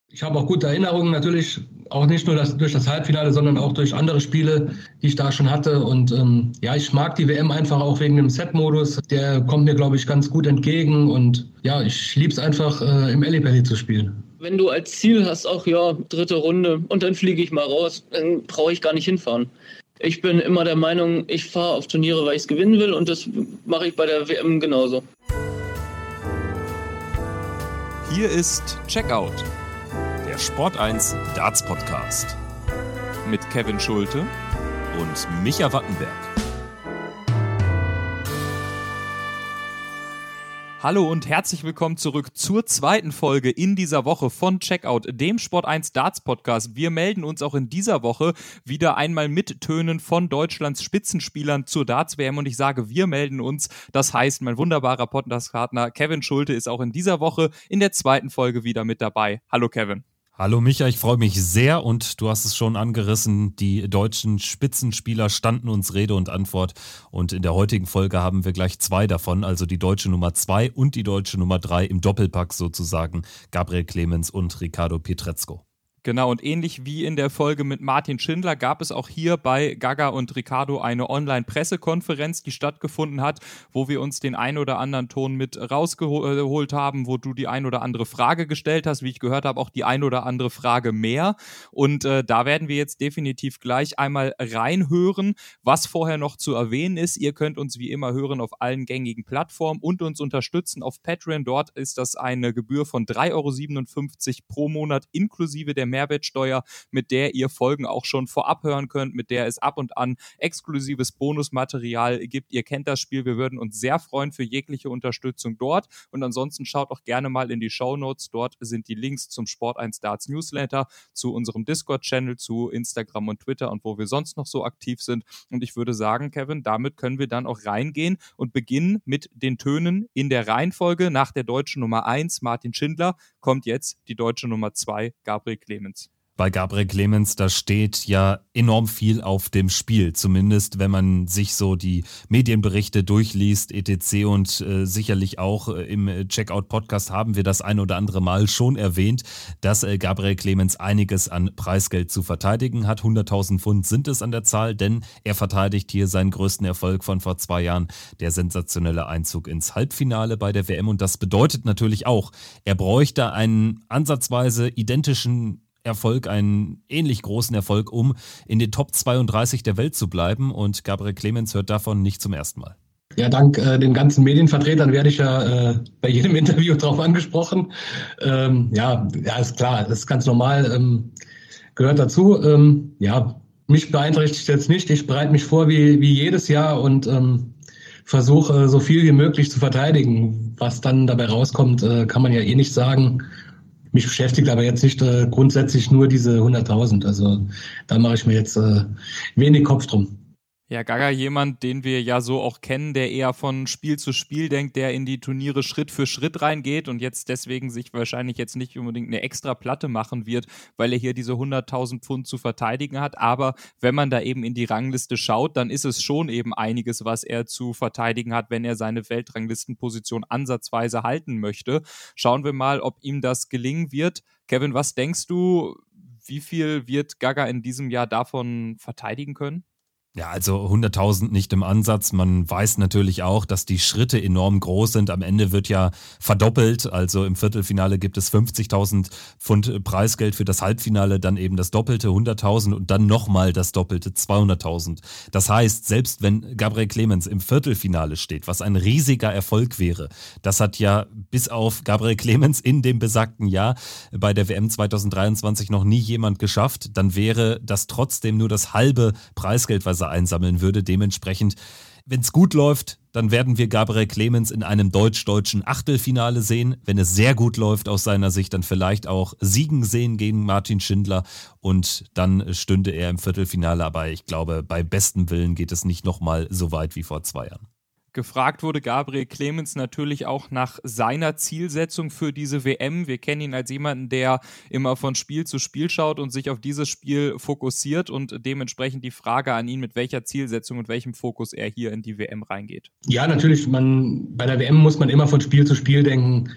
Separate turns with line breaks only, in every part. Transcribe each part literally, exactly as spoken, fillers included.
Ich habe auch gute Erinnerungen natürlich, auch nicht nur das, durch das Halbfinale, sondern auch durch andere Spiele, die ich da schon hatte. Und ähm, ja, ich mag die W M einfach auch wegen dem Set-Modus. Der kommt mir, glaube ich, ganz gut entgegen. Und ja, ich liebe es einfach, äh, im Ellipelli zu spielen.
Wenn du als Ziel hast, auch ja, dritte Runde und dann fliege ich mal raus, dann brauche ich gar nicht hinfahren. Ich bin immer der Meinung, ich fahre auf Turniere, weil ich es gewinnen will, und das mache ich bei der W M genauso.
Hier ist Checkout, der Sport eins Darts Podcast mit Kevin Schulte und Micha Wattenberg. Hallo und herzlich willkommen zurück zur zweiten Folge in dieser Woche von Checkout, dem Sport eins Darts Podcast. Wir melden uns auch in dieser Woche wieder einmal mit Tönen von Deutschlands Spitzenspielern zur Darts-W M, und ich sage, wir melden uns. Das heißt, mein wunderbarer Podcast-Partner Kevin Schulte ist auch in dieser Woche in der zweiten Folge wieder mit dabei. Hallo Kevin.
Hallo Micha, ich freue mich sehr, und du hast es schon angerissen, die deutschen Spitzenspieler standen uns Rede und Antwort, und in der heutigen Folge haben wir gleich zwei davon, also die deutsche Nummer zwei und die deutsche Nummer drei im Doppelpack sozusagen, Gabriel Clemens und Ricardo Pietrezco.
Genau, und ähnlich wie in der Folge mit Martin Schindler gab es auch hier bei Gaga und Ricardo eine Online-Pressekonferenz, die stattgefunden hat, wo wir uns den ein oder anderen Ton mit rausgeholt haben, wo du die ein oder andere Frage gestellt hast, wie ich gehört habe, auch die ein oder andere Frage mehr. Und äh, da werden wir jetzt definitiv gleich einmal reinhören. Was vorher noch zu erwähnen ist, ihr könnt uns wie immer hören auf allen gängigen Plattformen und uns unterstützen auf Patreon. Dort ist das eine Gebühr von drei Euro siebenundfünfzig pro Monat inklusive der Mehrwertsteuer, mit der ihr Folgen auch schon vorab hören könnt, mit der es ab und an exklusives Bonusmaterial gibt. Ihr kennt das Spiel, wir würden uns sehr freuen für jegliche Unterstützung dort, und ansonsten schaut auch gerne mal in die Shownotes, dort sind die Links zum Sport eins Darts Newsletter, zu unserem Discord-Channel, zu Instagram und Twitter und wo wir sonst noch so aktiv sind, und ich würde sagen, Kevin, damit können wir dann auch reingehen und beginnen mit den Tönen in der Reihenfolge. Nach der deutschen Nummer eins, Martin Schindler, kommt jetzt die deutsche Nummer zwei, Gabriel Clemens.
Bei Gabriel Clemens, da steht ja enorm viel auf dem Spiel, zumindest wenn man sich so die Medienberichte durchliest, et cetera. Und äh, sicherlich auch äh, im Checkout-Podcast haben wir das ein oder andere Mal schon erwähnt, dass äh, Gabriel Clemens einiges an Preisgeld zu verteidigen hat. hunderttausend Pfund sind es an der Zahl, denn er verteidigt hier seinen größten Erfolg von vor zwei Jahren, der sensationelle Einzug ins Halbfinale bei der W M. Und das bedeutet natürlich auch, er bräuchte einen ansatzweise identischen Erfolg, einen ähnlich großen Erfolg, um in den Top zweiunddreißig der Welt zu bleiben, und Gabriel Clemens hört davon nicht zum ersten Mal.
Ja, dank äh, den ganzen Medienvertretern werde ich ja äh, bei jedem Interview drauf angesprochen. Ähm, ja, ja, ist klar, das ist ganz normal, ähm, gehört dazu. Ähm, ja, mich beeinträchtigt jetzt nicht. Ich bereite mich vor wie, wie jedes Jahr und ähm, versuche äh, so viel wie möglich zu verteidigen. Was dann dabei rauskommt, äh, kann man ja eh nicht sagen. Mich beschäftigt aber jetzt nicht äh, grundsätzlich nur diese hunderttausend. Also da mache ich mir jetzt äh, wenig Kopf drum.
Ja, Gaga, jemand, den wir ja so auch kennen, der eher von Spiel zu Spiel denkt, der in die Turniere Schritt für Schritt reingeht und jetzt deswegen sich wahrscheinlich jetzt nicht unbedingt eine extra Platte machen wird, weil er hier diese hunderttausend Pfund zu verteidigen hat. Aber wenn man da eben in die Rangliste schaut, dann ist es schon eben einiges, was er zu verteidigen hat, wenn er seine Weltranglistenposition ansatzweise halten möchte. Schauen wir mal, ob ihm das gelingen wird. Kevin, was denkst du, wie viel wird Gaga in diesem Jahr davon verteidigen können?
Ja, also hunderttausend nicht im Ansatz. Man weiß natürlich auch, dass die Schritte enorm groß sind. Am Ende wird ja verdoppelt. Also im Viertelfinale gibt es fünfzigtausend Pfund Preisgeld, für das Halbfinale dann eben das Doppelte, hunderttausend, und dann nochmal das Doppelte, zweihunderttausend. Das heißt, selbst wenn Gabriel Clemens im Viertelfinale steht, was ein riesiger Erfolg wäre, das hat ja bis auf Gabriel Clemens in dem besagten Jahr bei der W M zweitausenddreiundzwanzig noch nie jemand geschafft, dann wäre das trotzdem nur das halbe Preisgeld, was er einsammeln würde. Dementsprechend, wenn es gut läuft, dann werden wir Gabriel Clemens in einem deutsch-deutschen Achtelfinale sehen. Wenn es sehr gut läuft aus seiner Sicht, dann vielleicht auch Siegen sehen gegen Martin Schindler, und dann stünde er im Viertelfinale. Aber ich glaube, bei bestem Willen geht es nicht nochmal so weit wie vor zwei Jahren.
Gefragt wurde Gabriel Clemens natürlich auch nach seiner Zielsetzung für diese W M. Wir kennen ihn als jemanden, der immer von Spiel zu Spiel schaut und sich auf dieses Spiel fokussiert, und dementsprechend die Frage an ihn, mit welcher Zielsetzung und welchem Fokus er hier in die W M reingeht.
Ja, natürlich, man, bei der W M muss man immer von Spiel zu Spiel denken.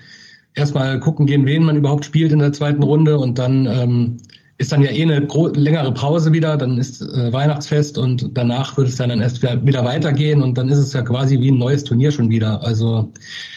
erstmal gucken gehen, wen man überhaupt spielt in der zweiten Runde und dann ähm, ist dann ja eh eine gro- längere Pause wieder, dann ist äh, Weihnachtsfest und danach wird es dann, dann erst wieder weitergehen und dann ist es ja quasi wie ein neues Turnier schon wieder. Also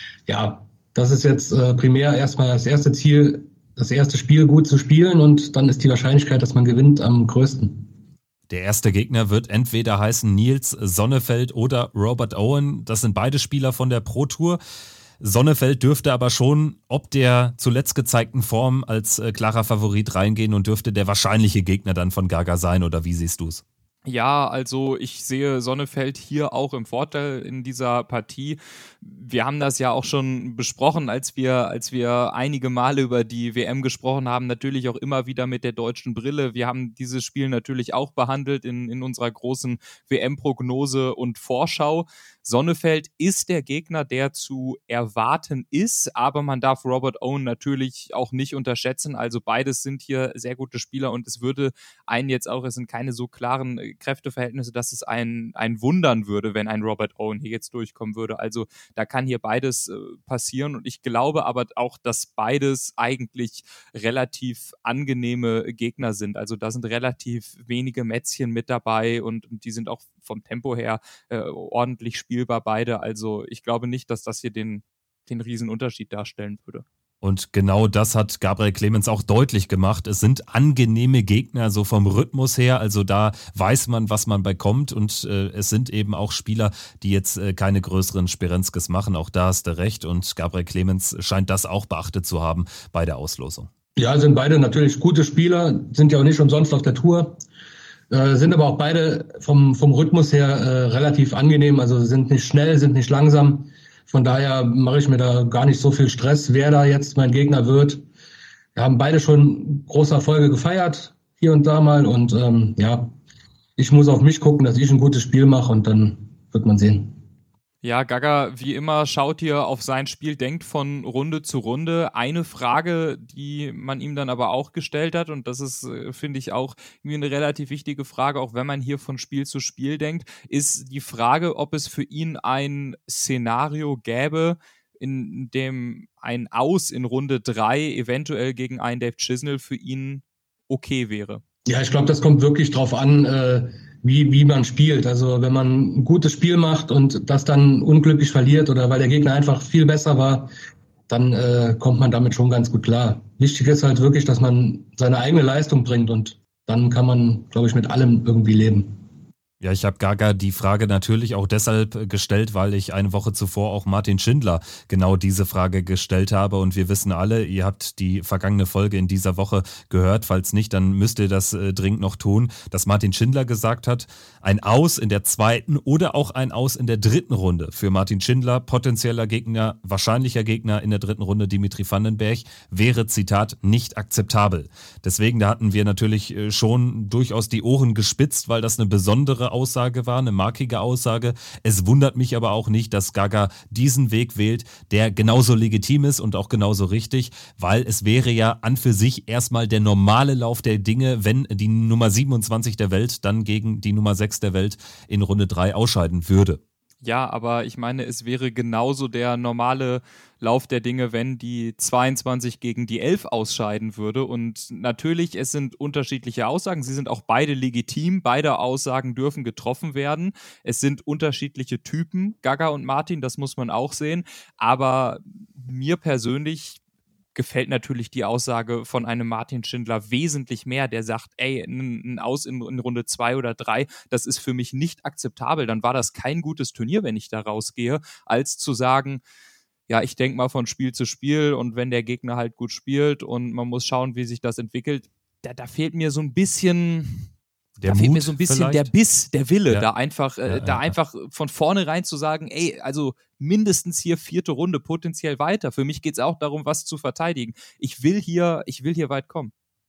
ja, das ist jetzt äh, primär erstmal das erste Ziel, das erste Spiel gut zu spielen und dann ist die Wahrscheinlichkeit, dass man gewinnt, am größten.
Der erste Gegner wird entweder heißen Nils Sonnefeld oder Robert Owen. Das sind beide Spieler von der Pro Tour. Sonnefeld dürfte aber schon, ob der zuletzt gezeigten Form, als äh, klarer Favorit reingehen und dürfte der wahrscheinliche Gegner dann von Gaga sein, oder wie siehst du es?
Ja, also ich sehe Sonnefeld hier auch im Vorteil in dieser Partie. Wir haben das ja auch schon besprochen, als wir, als wir einige Male über die W M gesprochen haben, natürlich auch immer wieder mit der deutschen Brille. Wir haben dieses Spiel natürlich auch behandelt in, in unserer großen W M-Prognose und Vorschau. Sonnefeld ist der Gegner, der zu erwarten ist, aber man darf Robert Owen natürlich auch nicht unterschätzen. Also beides sind hier sehr gute Spieler und es würde einen jetzt auch, es sind keine so klaren Kräfteverhältnisse, dass es einen, einen wundern würde, wenn ein Robert Owen hier jetzt durchkommen würde. Also da kann hier beides äh, passieren und ich glaube aber auch, dass beides eigentlich relativ angenehme Gegner sind. Also da sind relativ wenige Mätzchen mit dabei und, und die sind auch vom Tempo her äh, ordentlich spielbar beide. Also ich glaube nicht, dass das hier den, den riesen Unterschied darstellen würde.
Und genau das hat Gabriel Clemens auch deutlich gemacht. Es sind angenehme Gegner, so vom Rhythmus her. Also da weiß man, was man bekommt. Und äh, es sind eben auch Spieler, die jetzt äh, keine größeren Sperenzkes machen. Auch da hast du recht. Und Gabriel Clemens scheint das auch beachtet zu haben bei der Auslosung.
Ja, sind beide natürlich gute Spieler, sind ja auch nicht umsonst auf der Tour. Äh, sind aber auch beide vom, vom Rhythmus her äh, relativ angenehm. Also sind nicht schnell, sind nicht langsam. Von daher mache ich mir da gar nicht so viel Stress, wer da jetzt mein Gegner wird. Wir haben beide schon große Erfolge gefeiert, hier und da mal. Und ähm, ja, ich muss auf mich gucken, dass ich ein gutes Spiel mache und dann wird man sehen.
Ja, Gaga, wie immer, schaut hier auf sein Spiel, denkt von Runde zu Runde. Eine Frage, die man ihm dann aber auch gestellt hat, und das ist, finde ich, auch irgendwie eine relativ wichtige Frage, auch wenn man hier von Spiel zu Spiel denkt, ist die Frage, ob es für ihn ein Szenario gäbe, in dem ein Aus in Runde drei eventuell gegen einen Dave Chisnell für ihn okay wäre.
Ja, ich glaube, das kommt wirklich drauf an, äh, wie, wie man spielt. Also wenn man ein gutes Spiel macht und das dann unglücklich verliert oder weil der Gegner einfach viel besser war, dann äh, kommt man damit schon ganz gut klar. Wichtig ist halt wirklich, dass man seine eigene Leistung bringt und dann kann man, glaube ich, mit allem irgendwie leben.
Ja, ich habe Gaga die Frage natürlich auch deshalb gestellt, weil ich eine Woche zuvor auch Martin Schindler genau diese Frage gestellt habe und wir wissen alle, ihr habt die vergangene Folge in dieser Woche gehört, falls nicht, dann müsst ihr das äh, dringend noch tun, dass Martin Schindler gesagt hat, ein Aus in der zweiten oder auch ein Aus in der dritten Runde für Martin Schindler, potenzieller Gegner, wahrscheinlicher Gegner in der dritten Runde Dimitri Vandenberg, wäre, Zitat, nicht akzeptabel. Deswegen, da hatten wir natürlich äh, schon durchaus die Ohren gespitzt, weil das eine besondere Aussage war, eine markige Aussage. Es wundert mich aber auch nicht, dass Gaga diesen Weg wählt, der genauso legitim ist und auch genauso richtig, weil es wäre ja an für sich erstmal der normale Lauf der Dinge, wenn die Nummer siebenundzwanzig der Welt dann gegen die Nummer sechs der Welt in Runde drei ausscheiden würde.
Ja, aber ich meine, es wäre genauso der normale Lauf der Dinge, wenn die zweiundzwanzig gegen die elf ausscheiden würde. Und natürlich, es sind unterschiedliche Aussagen. Sie sind auch beide legitim. Beide Aussagen dürfen getroffen werden. Es sind unterschiedliche Typen, Gaga und Martin, das muss man auch sehen. Aber mir persönlich gefällt natürlich die Aussage von einem Martin Schindler wesentlich mehr, der sagt, ey, ein, ein Aus in, in Runde zwei oder drei, das ist für mich nicht akzeptabel, dann war das kein gutes Turnier, wenn ich da rausgehe, als zu sagen, ja, ich denke mal von Spiel zu Spiel und wenn der Gegner halt gut spielt und man muss schauen, wie sich das entwickelt, da, da fehlt mir so ein bisschen...
Der
da
Mut
fehlt mir so ein bisschen
vielleicht?
der Biss, der Wille,
Ja.
da einfach, äh,
Ja,
da
ja,
einfach von vornherein zu sagen, ey, also mindestens hier vierte Runde potenziell weiter. Für mich geht es auch darum, was zu verteidigen. Ich will hier, ich will hier weit kommen.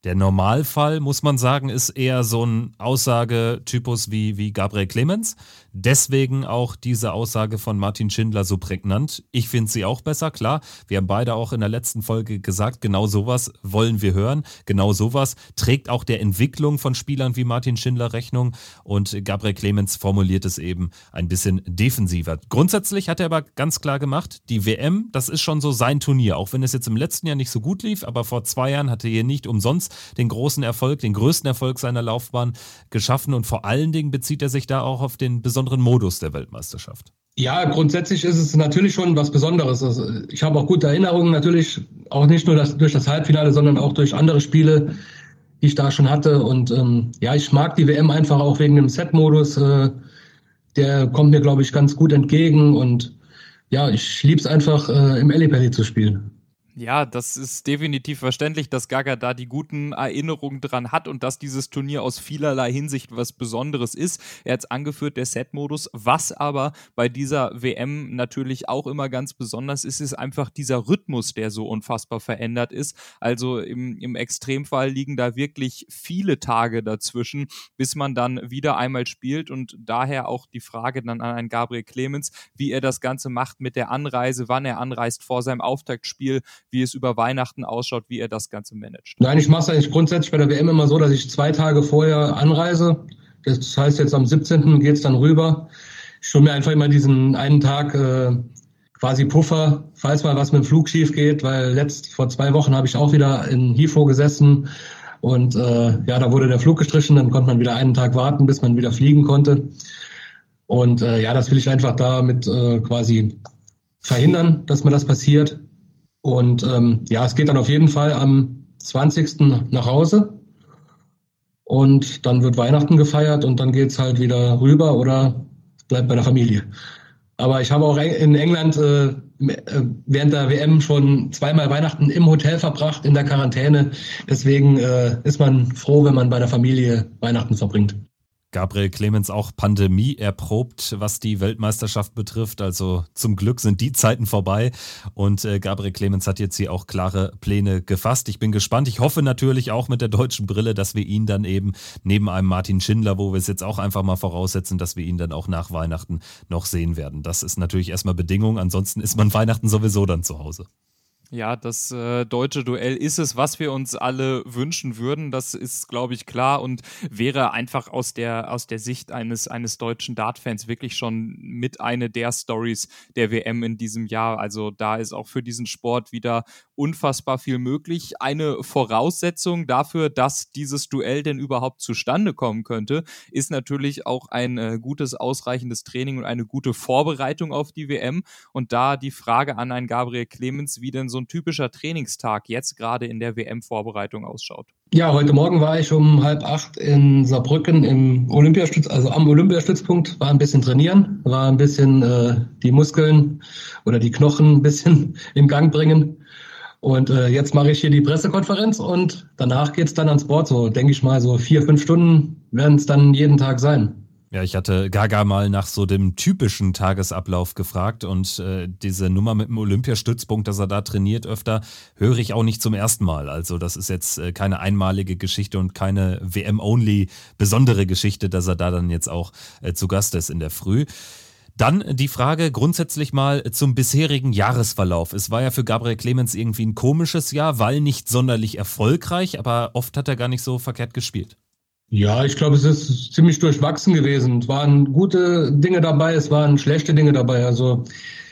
Der Normalfall, muss man sagen, ist eher so ein Aussagetypus wie, wie Gabriel Clemens. Deswegen auch diese Aussage von Martin Schindler so prägnant. Ich finde sie auch besser, klar. Wir haben beide auch in der letzten Folge gesagt, genau sowas wollen wir hören. Genau sowas trägt auch der Entwicklung von Spielern wie Martin Schindler Rechnung. Und Gabriel Clemens formuliert es eben ein bisschen defensiver. Grundsätzlich hat er aber ganz klar gemacht, die W M, das ist schon so sein Turnier. Auch wenn es jetzt im letzten Jahr nicht so gut lief, aber vor zwei Jahren hatte er hier nicht umsonst den großen Erfolg, den größten Erfolg seiner Laufbahn geschaffen. Und vor allen Dingen bezieht er sich da auch auf den besonderen Modus der Weltmeisterschaft.
Ja, grundsätzlich ist es natürlich schon was Besonderes. Also ich habe auch gute Erinnerungen natürlich, auch nicht nur das, durch das Halbfinale, sondern auch durch andere Spiele, die ich da schon hatte. Und ähm, ja, ich mag die W M einfach auch wegen dem Set-Modus. Äh, der kommt mir, glaube ich, ganz gut entgegen. Und ja, ich liebe es einfach, äh, im Ellipelli zu spielen.
Ja, das ist definitiv verständlich, dass Gaga da die guten Erinnerungen dran hat und dass dieses Turnier aus vielerlei Hinsicht was Besonderes ist. Er hat es angeführt, der Set-Modus. Was aber bei dieser W M natürlich auch immer ganz besonders ist, ist einfach dieser Rhythmus, der so unfassbar verändert ist. Also im, im Extremfall liegen da wirklich viele Tage dazwischen, bis man dann wieder einmal spielt, und daher auch die Frage dann an einen Gabriel Clemens, wie er das Ganze macht mit der Anreise, wann er anreist vor seinem Auftaktspiel, wie es über Weihnachten ausschaut, wie er das Ganze managt.
Nein, ich mache es eigentlich grundsätzlich bei der W M immer so, dass ich zwei Tage vorher anreise. Das heißt, jetzt am siebzehnten geht es dann rüber. Ich hole mir einfach immer diesen einen Tag äh, quasi Puffer, falls mal was mit dem Flug schief geht, weil letzt vor zwei Wochen habe ich auch wieder in Heathrow gesessen und äh, ja, da wurde der Flug gestrichen, dann konnte man wieder einen Tag warten, bis man wieder fliegen konnte. Und äh, ja, das will ich einfach damit äh, quasi verhindern, dass mir das passiert. Und ähm, ja, es geht dann auf jeden Fall am zwanzigsten nach Hause und dann wird Weihnachten gefeiert und dann geht's halt wieder rüber oder bleibt bei der Familie. Aber ich habe auch in England äh, während der W M schon zweimal Weihnachten im Hotel verbracht, in der Quarantäne. Deswegen äh, ist man froh, wenn man bei der Familie Weihnachten verbringt.
Gabriel Clemens auch Pandemie erprobt, was die Weltmeisterschaft betrifft. Also zum Glück sind die Zeiten vorbei und äh, Gabriel Clemens hat jetzt hier auch klare Pläne gefasst. Ich bin gespannt. Ich hoffe natürlich auch mit der deutschen Brille, dass wir ihn dann eben neben einem Martin Schindler, wo wir es jetzt auch einfach mal voraussetzen, dass wir ihn dann auch nach Weihnachten noch sehen werden. Das ist natürlich erstmal Bedingung. Ansonsten ist man Weihnachten sowieso dann zu Hause.
Ja, das äh, deutsche Duell ist es, was wir uns alle wünschen würden. Das ist, glaube ich, klar und wäre einfach aus der, aus der Sicht eines, eines deutschen Dart-Fans wirklich schon mit eine der Stories der W M in diesem Jahr. Also da ist auch für diesen Sport wieder unfassbar viel möglich. Eine Voraussetzung dafür, dass dieses Duell denn überhaupt zustande kommen könnte, ist natürlich auch ein äh, gutes, ausreichendes Training und eine gute Vorbereitung auf die W M. Und da die Frage an einen Gabriel Clemens, wie denn so ein typischer Trainingstag jetzt gerade in der W M-Vorbereitung ausschaut.
Ja, heute Morgen war ich um halb acht in Saarbrücken im Olympiastütz, also am Olympiastützpunkt, war ein bisschen trainieren, war ein bisschen äh, die Muskeln oder die Knochen ein bisschen in Gang bringen. Und äh, jetzt mache ich hier die Pressekonferenz und danach geht's dann ans Board. So denke ich mal, so vier, fünf Stunden werden es dann jeden Tag sein.
Ja, ich hatte Gaga mal nach so dem typischen Tagesablauf gefragt und äh, diese Nummer mit dem Olympiastützpunkt, dass er da trainiert öfter, höre ich auch nicht zum ersten Mal. Also das ist jetzt äh, keine einmalige Geschichte und keine W M-only besondere Geschichte, dass er da dann jetzt auch äh, zu Gast ist in der Früh. Dann die Frage grundsätzlich mal zum bisherigen Jahresverlauf. Es war ja für Gabriel Clemens irgendwie ein komisches Jahr, weil nicht sonderlich erfolgreich, aber oft hat er gar nicht so verkehrt gespielt.
Ja, ich glaube, es ist ziemlich durchwachsen gewesen. Es waren gute Dinge dabei, es waren schlechte Dinge dabei. Also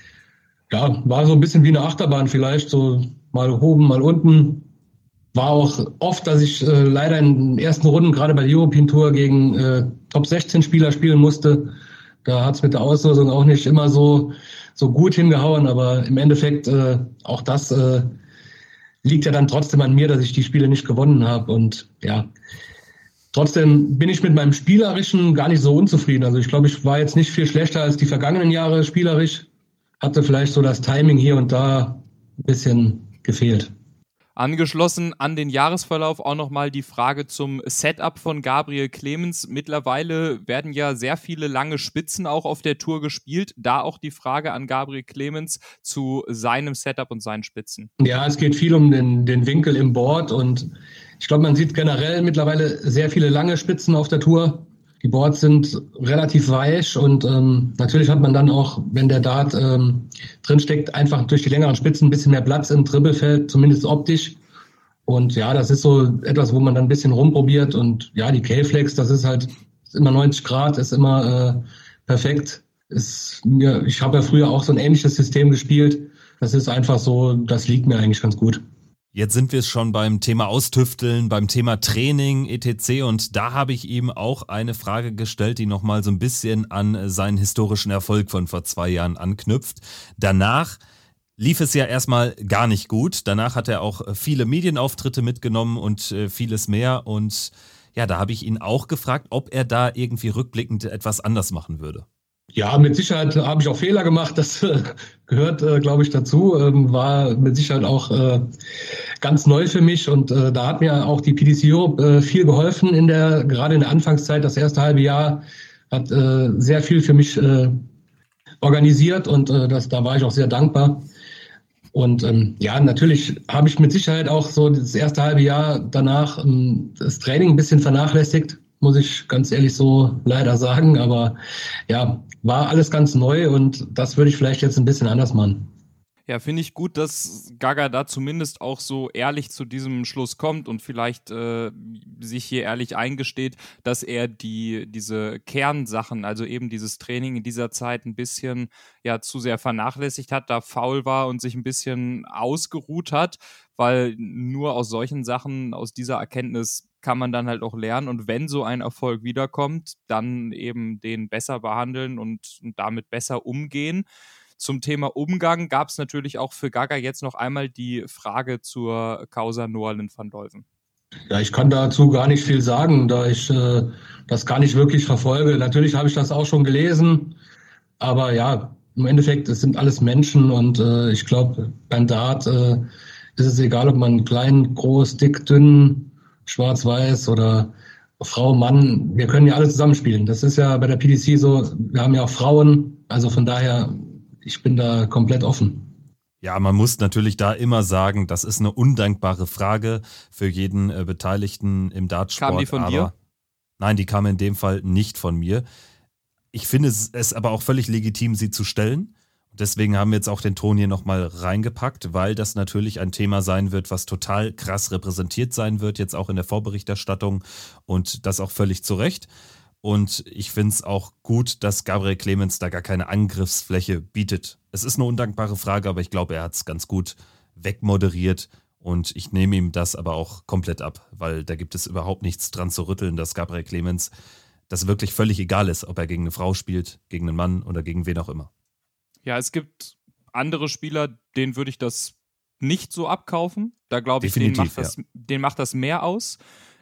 ja, war so ein bisschen wie eine Achterbahn vielleicht, so mal oben, mal unten. War auch oft, dass ich äh, leider in den ersten Runden, gerade bei der European Tour, gegen äh, Top sechzehn Spieler spielen musste. Da hat's mit der Auslosung auch nicht immer so so gut hingehauen, aber im Endeffekt äh, auch das äh, liegt ja dann trotzdem an mir, dass ich die Spiele nicht gewonnen habe. Und ja, trotzdem bin ich mit meinem Spielerischen gar nicht so unzufrieden. Also ich glaube, ich war jetzt nicht viel schlechter als die vergangenen Jahre spielerisch. Hatte vielleicht so das Timing hier und da ein bisschen gefehlt.
Angeschlossen an den Jahresverlauf auch nochmal die Frage zum Setup von Gabriel Clemens. Mittlerweile werden ja sehr viele lange Spitzen auch auf der Tour gespielt. Da auch die Frage an Gabriel Clemens zu seinem Setup und seinen Spitzen.
Ja, es geht viel um den, den Winkel im Board und ich glaube, man sieht generell mittlerweile sehr viele lange Spitzen auf der Tour. Die Boards sind relativ weich und ähm, natürlich hat man dann auch, wenn der Dart ähm, drinsteckt, einfach durch die längeren Spitzen ein bisschen mehr Platz im Dribbelfeld, zumindest optisch. Und ja, das ist so etwas, wo man dann ein bisschen rumprobiert. Und ja, die K-Flex, das ist halt ist immer neunzig Grad, ist immer äh, perfekt. Ist mir, ich habe ja früher auch so ein ähnliches System gespielt. Das ist einfach so, das liegt mir eigentlich ganz gut.
Jetzt sind wir schon beim Thema Austüfteln, beim Thema Training et cetera. Und da habe ich ihm auch eine Frage gestellt, die nochmal so ein bisschen an seinen historischen Erfolg von vor zwei Jahren anknüpft. Danach lief es ja erstmal gar nicht gut. Danach hat er auch viele Medienauftritte mitgenommen und vieles mehr. Und ja, da habe ich ihn auch gefragt, ob er da irgendwie rückblickend etwas anders machen würde.
Ja, mit Sicherheit habe ich auch Fehler gemacht. Das äh, gehört, äh, glaube ich, dazu. Ähm, war mit Sicherheit auch äh, ganz neu für mich. Und äh, da hat mir auch die P D C Europe äh, viel geholfen, in der gerade in der Anfangszeit. Das erste halbe Jahr hat äh, sehr viel für mich äh, organisiert und äh, das, da war ich auch sehr dankbar. Und ähm, ja, natürlich habe ich mit Sicherheit auch so das erste halbe Jahr danach ähm, das Training ein bisschen vernachlässigt, muss ich ganz ehrlich so leider sagen. Aber ja, war alles ganz neu und das würde ich vielleicht jetzt ein bisschen anders machen.
Ja, finde ich gut, dass Gaga da zumindest auch so ehrlich zu diesem Schluss kommt und vielleicht äh, sich hier ehrlich eingesteht, dass er die diese Kernsachen, also eben dieses Training in dieser Zeit ein bisschen ja zu sehr vernachlässigt hat, da faul war und sich ein bisschen ausgeruht hat, weil nur aus solchen Sachen, aus dieser Erkenntnis kann man dann halt auch lernen und wenn so ein Erfolg wiederkommt, dann eben den besser behandeln und, und damit besser umgehen. Zum Thema Umgang gab es natürlich auch für Gaga jetzt noch einmal die Frage zur Causa Noalyn van Dolven.
Ja, ich kann dazu gar nicht viel sagen, da ich äh, das gar nicht wirklich verfolge. Natürlich habe ich das auch schon gelesen, aber ja, im Endeffekt, es sind alles Menschen und äh, ich glaube, beim Dart äh, ist es egal, ob man klein, groß, dick, dünn, schwarz-weiß oder Frau, Mann, wir können ja alle zusammenspielen. Das ist ja bei der P D C so, wir haben ja auch Frauen, also von daher, ich bin da komplett offen.
Ja, man muss natürlich da immer sagen, das ist eine undankbare Frage für jeden äh, Beteiligten im Dartsport.
Kam die von
aber,
dir?
Nein, die kam in dem Fall nicht von mir. Ich finde es, es aber auch völlig legitim, sie zu stellen. Deswegen haben wir jetzt auch den Ton hier nochmal reingepackt, weil das natürlich ein Thema sein wird, was total krass repräsentiert sein wird, jetzt auch in der Vorberichterstattung und das auch völlig zu Recht. Und ich finde es auch gut, dass Gabriel Clemens da gar keine Angriffsfläche bietet. Es ist eine undankbare Frage, aber ich glaube, er hat es ganz gut wegmoderiert und ich nehme ihm das aber auch komplett ab, weil da gibt es überhaupt nichts dran zu rütteln, dass Gabriel Clemens das wirklich völlig egal ist, ob er gegen eine Frau spielt, gegen einen Mann oder gegen wen auch immer.
Ja, es gibt andere Spieler, denen würde ich das nicht so abkaufen. Da glaube ich, denen macht, das, ja. denen macht das mehr aus.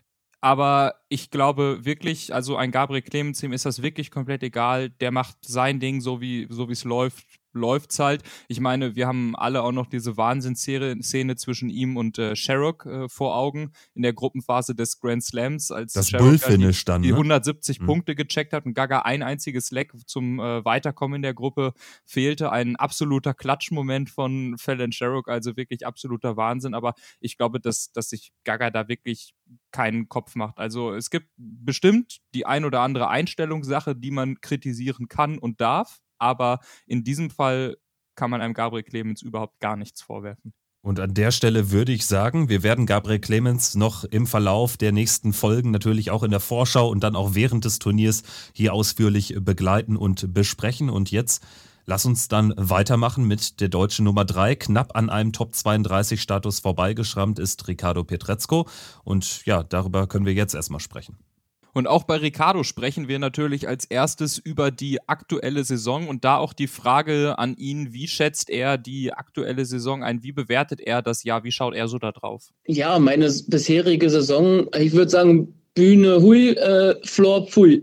Aber ich glaube wirklich, also ein Gabriel Clemens, ihm ist das wirklich komplett egal. Der macht sein Ding, so wie so wie es läuft, läuft's halt. Ich meine, wir haben alle auch noch diese Wahnsinnsszene zwischen ihm und äh, Sherrock äh, vor Augen in der Gruppenphase des Grand Slams, als
das
Sherrock die,
dann,
die
ne?
hundertsiebzig
mhm.
Punkte gecheckt hat und Gaga ein einziges Leck zum äh, Weiterkommen in der Gruppe fehlte. Ein absoluter Klatschmoment von Fallon Sherrock, also wirklich absoluter Wahnsinn. Aber ich glaube, dass, dass sich Gaga da wirklich keinen Kopf macht. Also es gibt bestimmt die ein oder andere Einstellungssache, die man kritisieren kann und darf. Aber in diesem Fall kann man einem Gabriel Clemens überhaupt gar nichts vorwerfen.
Und an der Stelle würde ich sagen, wir werden Gabriel Clemens noch im Verlauf der nächsten Folgen, natürlich auch in der Vorschau und dann auch während des Turniers hier ausführlich begleiten und besprechen. Und jetzt lass uns dann weitermachen mit der deutschen Nummer drei. Knapp an einem Top zweiunddreißig Status vorbeigeschrammt ist Ricardo Pietrezco. Und ja, darüber können wir jetzt erstmal sprechen.
Und auch bei Ricardo sprechen wir natürlich als erstes über die aktuelle Saison und da auch die Frage an ihn, wie schätzt er die aktuelle Saison ein, wie bewertet er das Jahr, wie schaut er so da drauf?
Ja, meine bisherige Saison, ich würde sagen, Bühne hui, äh, Floor pfui.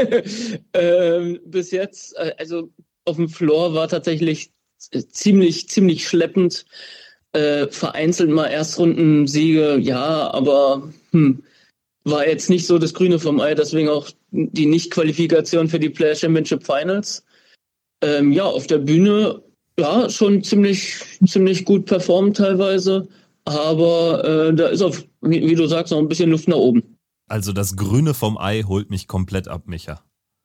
ähm, bis jetzt, äh, also auf dem Floor war tatsächlich ziemlich, ziemlich schleppend, äh, vereinzelt mal Erstrundensiege, ja, aber hm, war jetzt nicht so das Grüne vom Ei, deswegen auch die Nicht-Qualifikation für die Player Championship Finals. Ähm, ja, auf der Bühne, ja, schon ziemlich, ziemlich gut performt teilweise. aber äh, da ist auf, wie, wie du sagst, noch ein bisschen Luft nach oben.
Also das Grüne vom Ei holt mich komplett ab, Micha.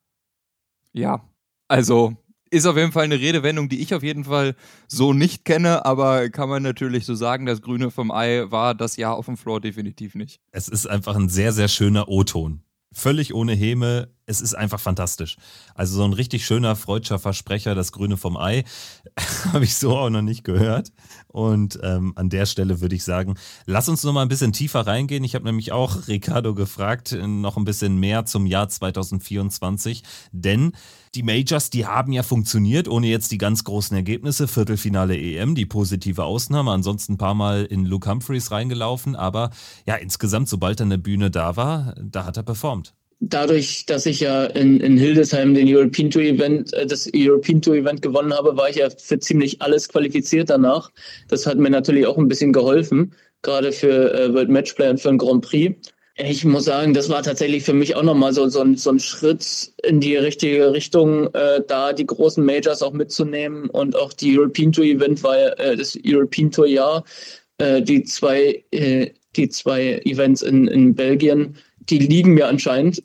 Ja, also ist auf jeden Fall eine Redewendung, die ich auf jeden Fall so nicht kenne, aber kann man natürlich so sagen, das Grüne vom Ei war das Jahr auf dem Floor definitiv nicht.
Es ist einfach ein sehr, sehr schöner O-Ton. Völlig ohne Häme, es ist einfach fantastisch. Also so ein richtig schöner freudscher Versprecher, das Grüne vom Ei, habe ich so auch noch nicht gehört. Und ähm, an der Stelle würde ich sagen, lass uns noch mal ein bisschen tiefer reingehen. Ich habe nämlich auch Ricardo gefragt, noch ein bisschen mehr zum Jahr zwanzig vierundzwanzig, denn die Majors, die haben ja funktioniert, ohne jetzt die ganz großen Ergebnisse. Viertelfinale E M, die positive Ausnahme, ansonsten ein paar Mal in Luke Humphries reingelaufen, aber ja, insgesamt, sobald er eine Bühne da war, da hat er performt.
Dadurch, dass ich ja in, in Hildesheim den European Tour Event, äh, das European Tour Event gewonnen habe, war ich ja für ziemlich alles qualifiziert danach. Das hat mir natürlich auch ein bisschen geholfen, gerade für äh, World Matchplay und für ein Grand Prix. Ich muss sagen, das war tatsächlich für mich auch nochmal so, so, ein, so ein Schritt in die richtige Richtung, äh, da die großen Majors auch mitzunehmen und auch die European Tour Event war äh, das European Tour Jahr, äh, die zwei, äh, die zwei Events in, in Belgien, die liegen mir anscheinend.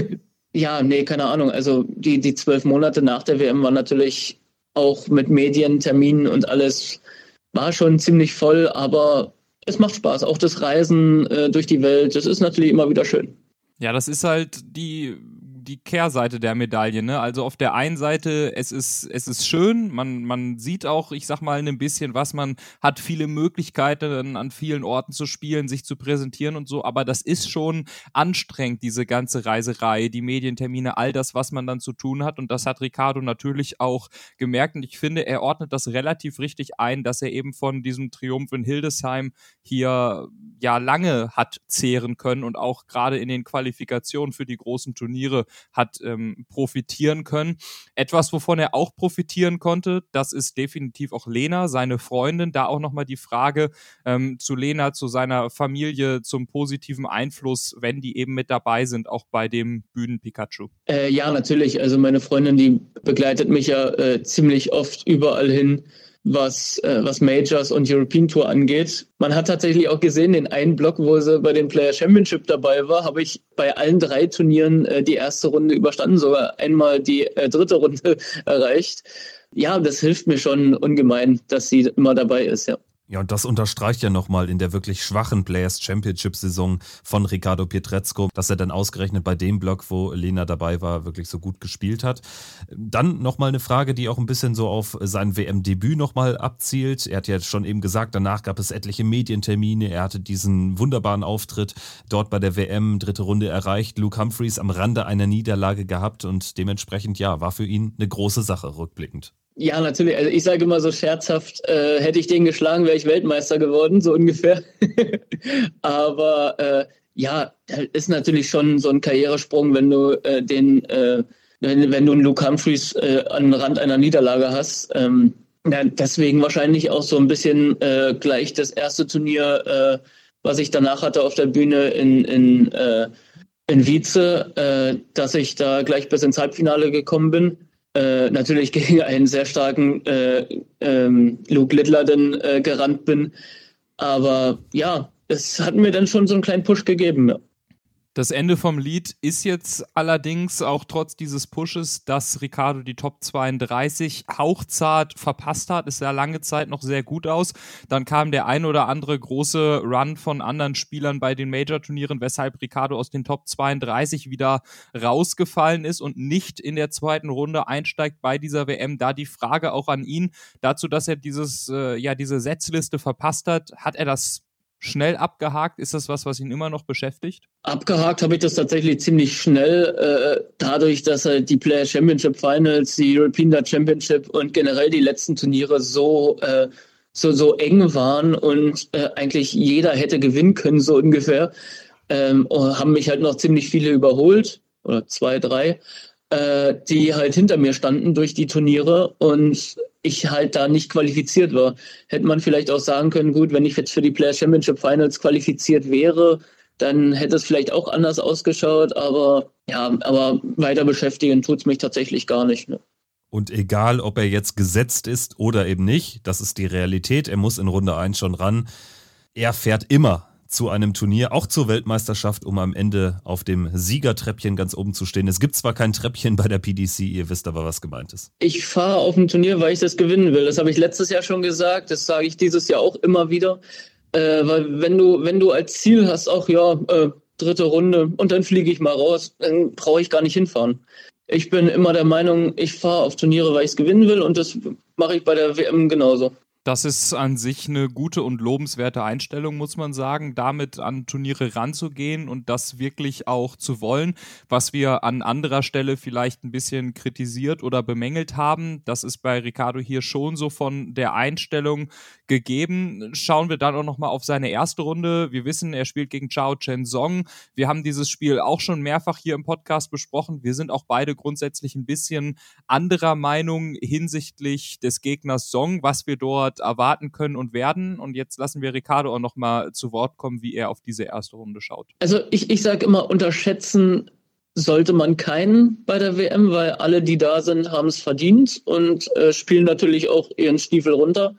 Ja, nee, keine Ahnung. Also die, die zwölf Monate nach der W M waren natürlich auch mit Medien, Terminen und alles, war schon ziemlich voll, aber es macht Spaß. Auch das Reisen äh, durch die Welt, das ist natürlich immer wieder schön.
Ja, das ist halt die, die Kehrseite der Medaille, ne? Also auf der einen Seite, es ist, es ist schön, man, man sieht auch, ich sag mal, ein bisschen was, man hat viele Möglichkeiten, an vielen Orten zu spielen, sich zu präsentieren und so, aber das ist schon anstrengend, diese ganze Reiserei, die Medientermine, all das, was man dann zu tun hat, und das hat Ricardo natürlich auch gemerkt, und ich finde, er ordnet das relativ richtig ein, dass er eben von diesem Triumph in Hildesheim hier ja lange hat zehren können und auch gerade in den Qualifikationen für die großen Turniere hat ähm, profitieren können. Etwas, wovon er auch profitieren konnte, das ist definitiv auch Lena, seine Freundin. Da auch nochmal die Frage ähm, zu Lena, zu seiner Familie, zum positiven Einfluss, wenn die eben mit dabei sind, auch bei dem Bühnen-Pikachu.
Äh, ja, natürlich. Also meine Freundin, die begleitet mich ja äh, ziemlich oft überall hin, was, äh, was Majors und European Tour angeht. Man hat tatsächlich auch gesehen, den einen Block, wo sie bei den Player Championship dabei war, habe ich bei allen drei Turnieren äh, die erste Runde überstanden, sogar einmal die äh, dritte Runde erreicht. Ja, das hilft mir schon ungemein, dass sie immer dabei ist, ja.
Ja, und das unterstreicht ja nochmal in der wirklich schwachen Players Championship-Saison von Ricardo Pietrezco, dass er dann ausgerechnet bei dem Block, wo Lena dabei war, wirklich so gut gespielt hat. Dann nochmal eine Frage, die auch ein bisschen so auf sein W M-Debüt nochmal abzielt. Er hat ja schon eben gesagt, danach gab es etliche Medientermine. Er hatte diesen wunderbaren Auftritt dort bei der W M, dritte Runde erreicht. Luke Humphries am Rande einer Niederlage gehabt und dementsprechend, ja, war für ihn eine große Sache rückblickend.
Ja, natürlich. Also ich sage immer so scherzhaft, äh, hätte ich den geschlagen, wäre ich Weltmeister geworden, so ungefähr. Aber äh, ja, ist natürlich schon so ein Karrieresprung, wenn du äh, den, äh, wenn, wenn du einen Luke Humphries äh, an den Rand einer Niederlage hast. Ähm, ja, deswegen wahrscheinlich auch so ein bisschen äh, gleich das erste Turnier, äh, was ich danach hatte auf der Bühne in in äh, in Wietze, äh, dass ich da gleich bis ins Halbfinale gekommen bin. Äh, natürlich gegen einen sehr starken äh, ähm, Luke Littler dann äh, gerannt bin. Aber ja, es hat mir dann schon so einen kleinen Push gegeben. Ja.
Das Ende vom Lied ist jetzt allerdings auch trotz dieses Pushes, dass Ricardo die Top zweiunddreißig hauchzart verpasst hat. Es sah lange Zeit noch sehr gut aus. Dann kam der ein oder andere große Run von anderen Spielern bei den Major-Turnieren, weshalb Ricardo aus den Top zweiunddreißig wieder rausgefallen ist und nicht in der zweiten Runde einsteigt bei dieser W M. Da die Frage auch an ihn dazu, dass er dieses, äh, ja, diese Setzliste verpasst hat. Hat er das schnell abgehakt? Ist das was, was ihn immer noch beschäftigt?
Abgehakt habe ich das tatsächlich ziemlich schnell, äh, dadurch, dass halt die Player Championship Finals, die European Dart Championship und generell die letzten Turniere so äh, so so eng waren und äh, eigentlich jeder hätte gewinnen können, so ungefähr, ähm, haben mich halt noch ziemlich viele überholt, oder zwei, drei, äh, die halt hinter mir standen durch die Turniere und ich halt da nicht qualifiziert war. Hätte man vielleicht auch sagen können, gut, wenn ich jetzt für die Player Championship Finals qualifiziert wäre, dann hätte es vielleicht auch anders ausgeschaut, aber ja, aber weiter beschäftigen tut's mich tatsächlich gar nicht. Ne?
Und egal, ob er jetzt gesetzt ist oder eben nicht, das ist die Realität, er muss in Runde eins schon ran. Er fährt immer zu einem Turnier, auch zur Weltmeisterschaft, um am Ende auf dem Siegertreppchen ganz oben zu stehen. Es gibt zwar kein Treppchen bei der P D C, ihr wisst aber, was gemeint ist.
Ich fahre auf ein Turnier, weil ich das gewinnen will. Das habe ich letztes Jahr schon gesagt, das sage ich dieses Jahr auch immer wieder. Äh, weil wenn du, wenn du als Ziel hast, auch ja, äh, dritte Runde und dann fliege ich mal raus, dann brauche ich gar nicht hinfahren. Ich bin immer der Meinung, ich fahre auf Turniere, weil ich es gewinnen will und das mache ich bei der W M genauso.
Das ist an sich eine gute und lobenswerte Einstellung, muss man sagen, damit an Turniere ranzugehen und das wirklich auch zu wollen. Was wir an anderer Stelle vielleicht ein bisschen kritisiert oder bemängelt haben, das ist bei Riccardo hier schon so von der Einstellung gegeben. Schauen wir dann auch nochmal auf seine erste Runde. Wir wissen, er spielt gegen Zhao Chen Song. Wir haben dieses Spiel auch schon mehrfach hier im Podcast besprochen. Wir sind auch beide grundsätzlich ein bisschen anderer Meinung hinsichtlich des Gegners Song, was wir dort erwarten können und werden. Und jetzt lassen wir Riccardo auch nochmal zu Wort kommen, wie er auf diese erste Runde schaut.
Also ich, ich sage immer, unterschätzen sollte man keinen bei der W M, weil alle, die da sind, haben es verdient und äh, spielen natürlich auch ihren Stiefel runter.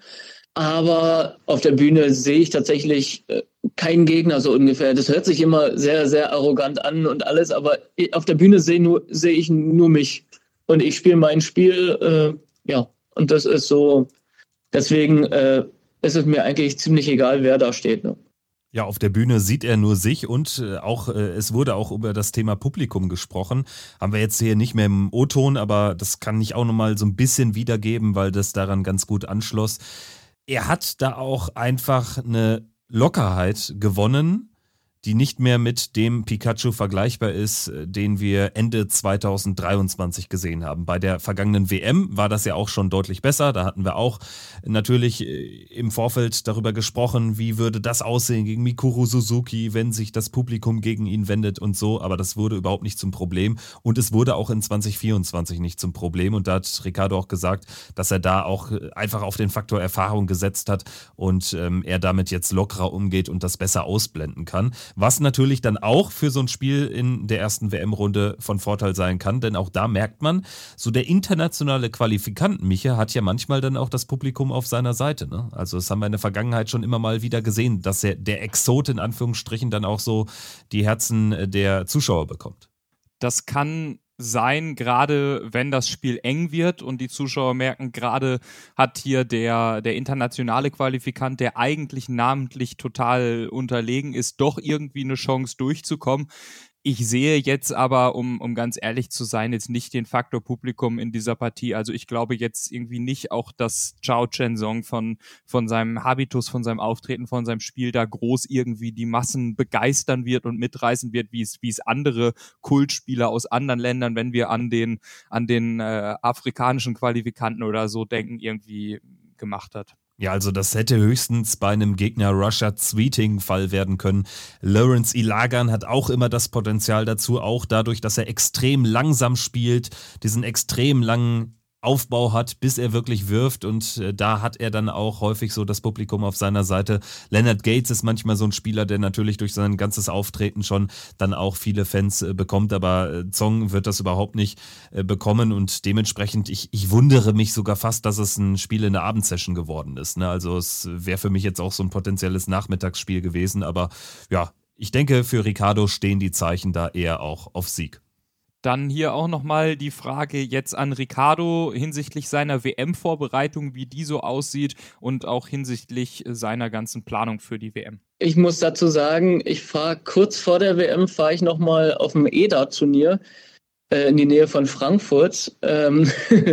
Aber auf der Bühne sehe ich tatsächlich äh, keinen Gegner so ungefähr. Das hört sich immer sehr, sehr arrogant an und alles, aber auf der Bühne sehe nur, sehe ich nur mich. Und ich spiele mein Spiel, äh, ja, und das ist so, deswegen äh, ist es mir eigentlich ziemlich egal, wer da steht. Ne?
Ja, auf der Bühne sieht er nur sich und äh, auch äh, es wurde auch über das Thema Publikum gesprochen. Haben wir jetzt hier nicht mehr im O-Ton, aber das kann ich auch nochmal so ein bisschen wiedergeben, weil das daran ganz gut anschloss. Er hat da auch einfach eine Lockerheit gewonnen, die nicht mehr mit dem Pikachu vergleichbar ist, den wir Ende zweitausenddreiundzwanzig gesehen haben. Bei der vergangenen W M war das ja auch schon deutlich besser. Da hatten wir auch natürlich im Vorfeld darüber gesprochen, wie würde das aussehen gegen Mikuru Suzuki, wenn sich das Publikum gegen ihn wendet und so. Aber das wurde überhaupt nicht zum Problem. Und es wurde auch in zwanzig vierundzwanzig nicht zum Problem. Und da hat Riccardo auch gesagt, dass er da auch einfach auf den Faktor Erfahrung gesetzt hat und ähm, er damit jetzt lockerer umgeht und das besser ausblenden kann. Was natürlich dann auch für so ein Spiel in der ersten W M-Runde von Vorteil sein kann, denn auch da merkt man, so der internationale Qualifikant Micha hat ja manchmal dann auch das Publikum auf seiner Seite. Ne? Also das haben wir in der Vergangenheit schon immer mal wieder gesehen, dass er, der Exot in Anführungsstrichen dann auch so die Herzen der Zuschauer bekommt.
Das kann sein, gerade wenn das Spiel eng wird und die Zuschauer merken, gerade hat hier der, der internationale Qualifikant, der eigentlich namentlich total unterlegen ist, doch irgendwie eine Chance durchzukommen. Ich sehe jetzt aber, um, um ganz ehrlich zu sein, jetzt nicht den Faktor Publikum in dieser Partie. Also ich glaube jetzt irgendwie nicht auch, dass Zhao Chen Song von, von seinem Habitus, von seinem Auftreten, von seinem Spiel da groß irgendwie die Massen begeistern wird und mitreißen wird, wie es, wie es andere Kultspieler aus anderen Ländern, wenn wir an den, an den äh, afrikanischen Qualifikanten oder so denken, irgendwie gemacht hat.
Ja, also das hätte höchstens bei einem Gegner Rashad Sweeting-Fall werden können. Lawrence Ilagan hat auch immer das Potenzial dazu, auch dadurch, dass er extrem langsam spielt, diesen extrem langen Aufbau hat, bis er wirklich wirft und äh, da hat er dann auch häufig so das Publikum auf seiner Seite. Leonard Gates ist manchmal so ein Spieler, der natürlich durch sein ganzes Auftreten schon dann auch viele Fans äh, bekommt, aber äh, Zong wird das überhaupt nicht äh, bekommen und dementsprechend, ich, ich wundere mich sogar fast, dass es ein Spiel in der Abendsession geworden ist. Ne? Also es wäre für mich jetzt auch so ein potenzielles Nachmittagsspiel gewesen, aber ja, ich denke, für Riccardo stehen die Zeichen da eher auch auf Sieg.
Dann hier auch nochmal die Frage jetzt an Riccardo hinsichtlich seiner W M-Vorbereitung, wie die so aussieht und auch hinsichtlich seiner ganzen Planung für die W M.
Ich muss dazu sagen, ich fahre kurz vor der W M, fahre ich nochmal auf dem E D A-Turnier äh, in die Nähe von Frankfurt. Ähm,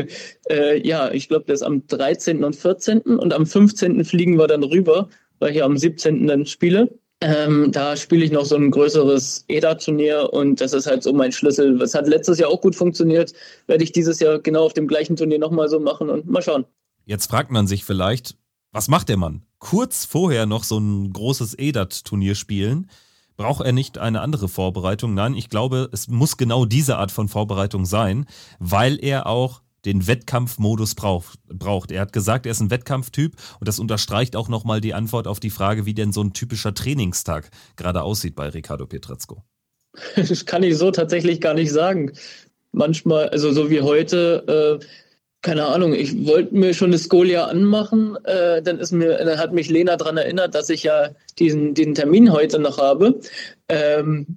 äh, ja, ich glaube, das ist am dreizehnten und vierzehnten und am fünfzehnten fliegen wir dann rüber, weil ich am siebzehnten dann spiele. Ähm, da spiele ich noch so ein größeres E D A-Turnier und das ist halt so mein Schlüssel. Das hat letztes Jahr auch gut funktioniert, werde ich dieses Jahr genau auf dem gleichen Turnier nochmal so machen und mal schauen.
Jetzt fragt man sich vielleicht, was macht der Mann? Kurz vorher noch so ein großes E D A-Turnier spielen? Braucht er nicht eine andere Vorbereitung? Nein, ich glaube, es muss genau diese Art von Vorbereitung sein, weil er auch den Wettkampfmodus braucht, braucht. Er hat gesagt, er ist ein Wettkampftyp und das unterstreicht auch nochmal die Antwort auf die Frage, wie denn so ein typischer Trainingstag gerade aussieht bei Riccardo Pietrezco.
Das kann ich so tatsächlich gar nicht sagen. Manchmal, also so wie heute, äh, keine Ahnung, ich wollte mir schon eine Skolia anmachen, äh, dann ist mir, dann hat mich Lena daran erinnert, dass ich ja diesen, diesen Termin heute noch habe. Ähm,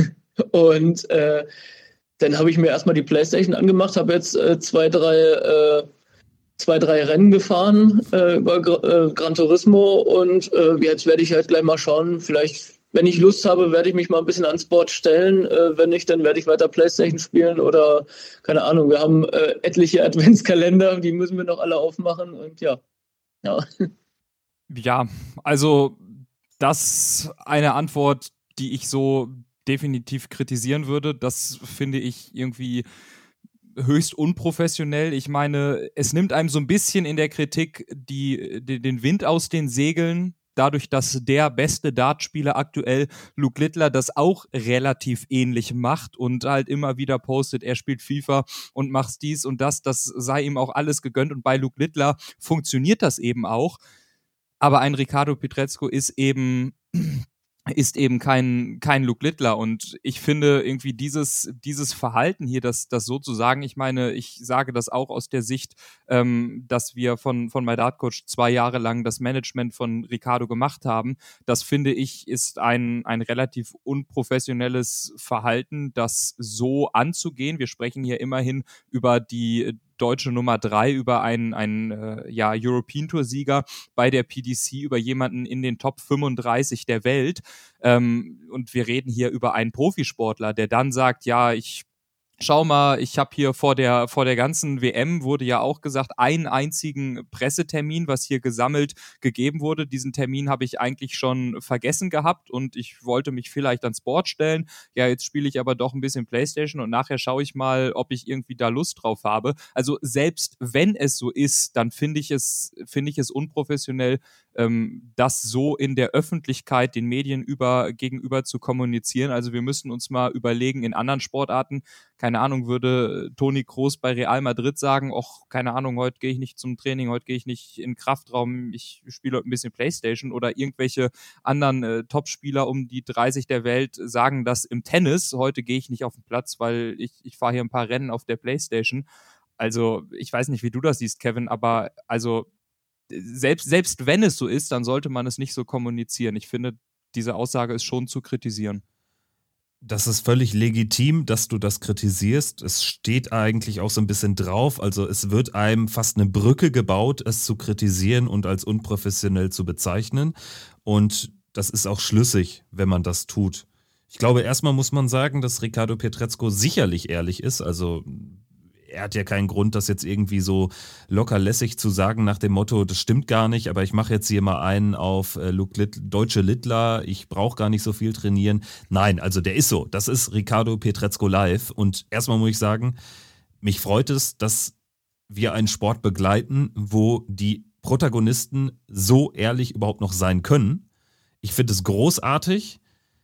und äh, dann habe ich mir erstmal die Playstation angemacht, habe jetzt äh, zwei, drei, äh, zwei, drei Rennen gefahren äh, über äh, Gran Turismo und äh, jetzt werde ich halt gleich mal schauen, vielleicht, wenn ich Lust habe, werde ich mich mal ein bisschen ans Board stellen. Äh, wenn nicht, dann werde ich weiter Playstation spielen oder, keine Ahnung, wir haben äh, etliche Adventskalender, die müssen wir noch alle aufmachen und ja. Ja,
ja, also das eine Antwort, die ich so definitiv kritisieren würde. Das finde ich irgendwie höchst unprofessionell. Ich meine, es nimmt einem so ein bisschen in der Kritik die, die, den Wind aus den Segeln, dadurch, dass der beste Dartspieler aktuell, Luke Littler, das auch relativ ähnlich macht und halt immer wieder postet, er spielt FIFA und macht dies und das, das sei ihm auch alles gegönnt und bei Luke Littler funktioniert das eben auch. Aber ein Riccardo Pietrezco ist eben ist eben kein, kein Luke Littler und ich finde irgendwie dieses, dieses Verhalten hier, das, das so zu sagen, ich meine, ich sage das auch aus der Sicht, ähm, dass wir von, von My Dart Coach zwei Jahre lang das Management von Riccardo gemacht haben, das finde ich, ist ein, ein relativ unprofessionelles Verhalten, das so anzugehen. Wir sprechen hier immerhin über die deutsche Nummer drei, über einen, einen äh, ja, European Tour Sieger bei der P D C, über jemanden in den Top fünfunddreißig der Welt. Ähm, und wir reden hier über einen Profisportler, der dann sagt, ja, ich schau mal, ich habe hier vor der vor der ganzen W M wurde ja auch gesagt, einen einzigen Pressetermin, was hier gesammelt gegeben wurde. Diesen Termin habe ich eigentlich schon vergessen gehabt und ich wollte mich vielleicht ans Board stellen. Ja, jetzt spiele ich aber doch ein bisschen Playstation und nachher schaue ich mal, ob ich irgendwie da Lust drauf habe. Also selbst wenn es so ist, dann finde ich es finde ich es unprofessionell, ähm, das so in der Öffentlichkeit den Medien über gegenüber zu kommunizieren. Also wir müssen uns mal überlegen, in anderen Sportarten, keine Ahnung, würde Toni Kroos bei Real Madrid sagen, ach, keine Ahnung, heute gehe ich nicht zum Training, heute gehe ich nicht in den Kraftraum, ich spiele heute ein bisschen Playstation, oder irgendwelche anderen äh, Topspieler um die dreißig der Welt sagen das im Tennis, heute gehe ich nicht auf den Platz, weil ich, ich fahre hier ein paar Rennen auf der Playstation. Also ich weiß nicht, wie du das siehst, Kevin, aber also selbst, selbst wenn es so ist, dann sollte man es nicht so kommunizieren. Ich finde, diese Aussage ist schon zu kritisieren.
Das ist völlig legitim, dass du das kritisierst. Es steht eigentlich auch so ein bisschen drauf. Also es wird einem fast eine Brücke gebaut, es zu kritisieren und als unprofessionell zu bezeichnen. Und das ist auch schlüssig, wenn man das tut. Ich glaube, erstmal muss man sagen, dass Riccardo Pietrezco sicherlich ehrlich ist. Also er hat ja keinen Grund, das jetzt irgendwie so locker lässig zu sagen nach dem Motto, das stimmt gar nicht, aber ich mache jetzt hier mal einen auf äh, Luke Litt- deutsche Littler, ich brauche gar nicht so viel trainieren. Nein, also der ist so. Das ist Riccardo Pietrezco live. Und erstmal muss ich sagen, mich freut es, dass wir einen Sport begleiten, wo die Protagonisten so ehrlich überhaupt noch sein können. Ich finde es großartig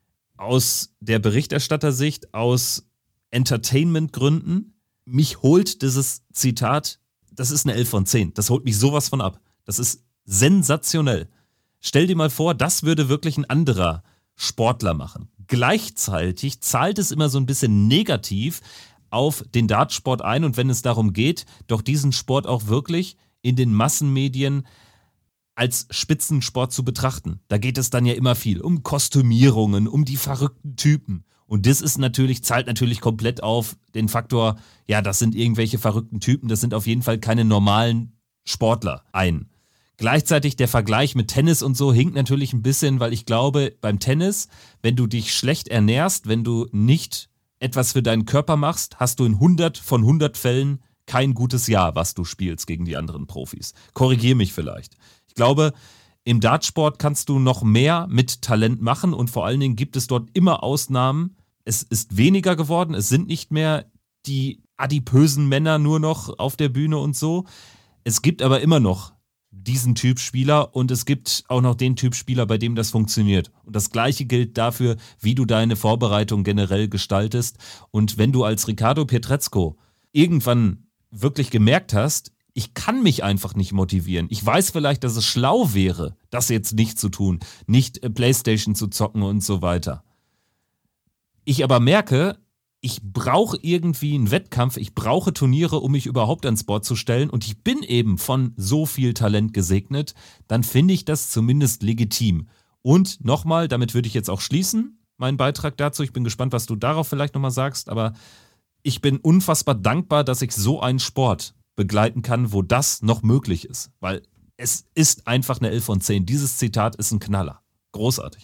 aus der Berichterstattersicht, aus Entertainment-Gründen. Mich holt dieses Zitat, das ist eine elf von zehn. Das holt mich sowas von ab. Das ist sensationell. Stell dir mal vor, das würde wirklich ein anderer Sportler machen. Gleichzeitig zahlt es immer so ein bisschen negativ auf den Dartsport ein und wenn es darum geht, doch diesen Sport auch wirklich in den Massenmedien als Spitzensport zu betrachten. Da geht es dann ja immer viel um Kostümierungen, um die verrückten Typen. Und das ist natürlich, zahlt natürlich komplett auf den Faktor, ja, das sind irgendwelche verrückten Typen, das sind auf jeden Fall keine normalen Sportler ein. Gleichzeitig der Vergleich mit Tennis und so hinkt natürlich ein bisschen, weil ich glaube, beim Tennis, wenn du dich schlecht ernährst, wenn du nicht etwas für deinen Körper machst, hast du in hundert von hundert Fällen kein gutes Jahr, was du spielst gegen die anderen Profis. Korrigier mich vielleicht. Ich glaube, im Dartsport kannst du noch mehr mit Talent machen und vor allen Dingen gibt es dort immer Ausnahmen. Es ist weniger geworden, es sind nicht mehr die adipösen Männer nur noch auf der Bühne und so. Es gibt aber immer noch diesen Typ Spieler und es gibt auch noch den Typ Spieler, bei dem das funktioniert. Und das Gleiche gilt dafür, wie du deine Vorbereitung generell gestaltest. Und wenn du als Riccardo Pietrezco irgendwann wirklich gemerkt hast, ich kann mich einfach nicht motivieren. Ich weiß vielleicht, dass es schlau wäre, das jetzt nicht zu tun, nicht Playstation zu zocken und so weiter. Ich aber merke, ich brauche irgendwie einen Wettkampf, ich brauche Turniere, um mich überhaupt ans Board zu stellen und ich bin eben von so viel Talent gesegnet, dann finde ich das zumindest legitim. Und nochmal, damit würde ich jetzt auch schließen, meinen Beitrag dazu. Ich bin gespannt, was du darauf vielleicht nochmal sagst, aber ich bin unfassbar dankbar, dass ich so einen Sport begleiten kann, wo das noch möglich ist, weil es ist einfach eine elf von zehn. Dieses Zitat ist ein Knaller. Großartig.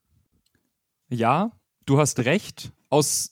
Ja, du hast recht. Aus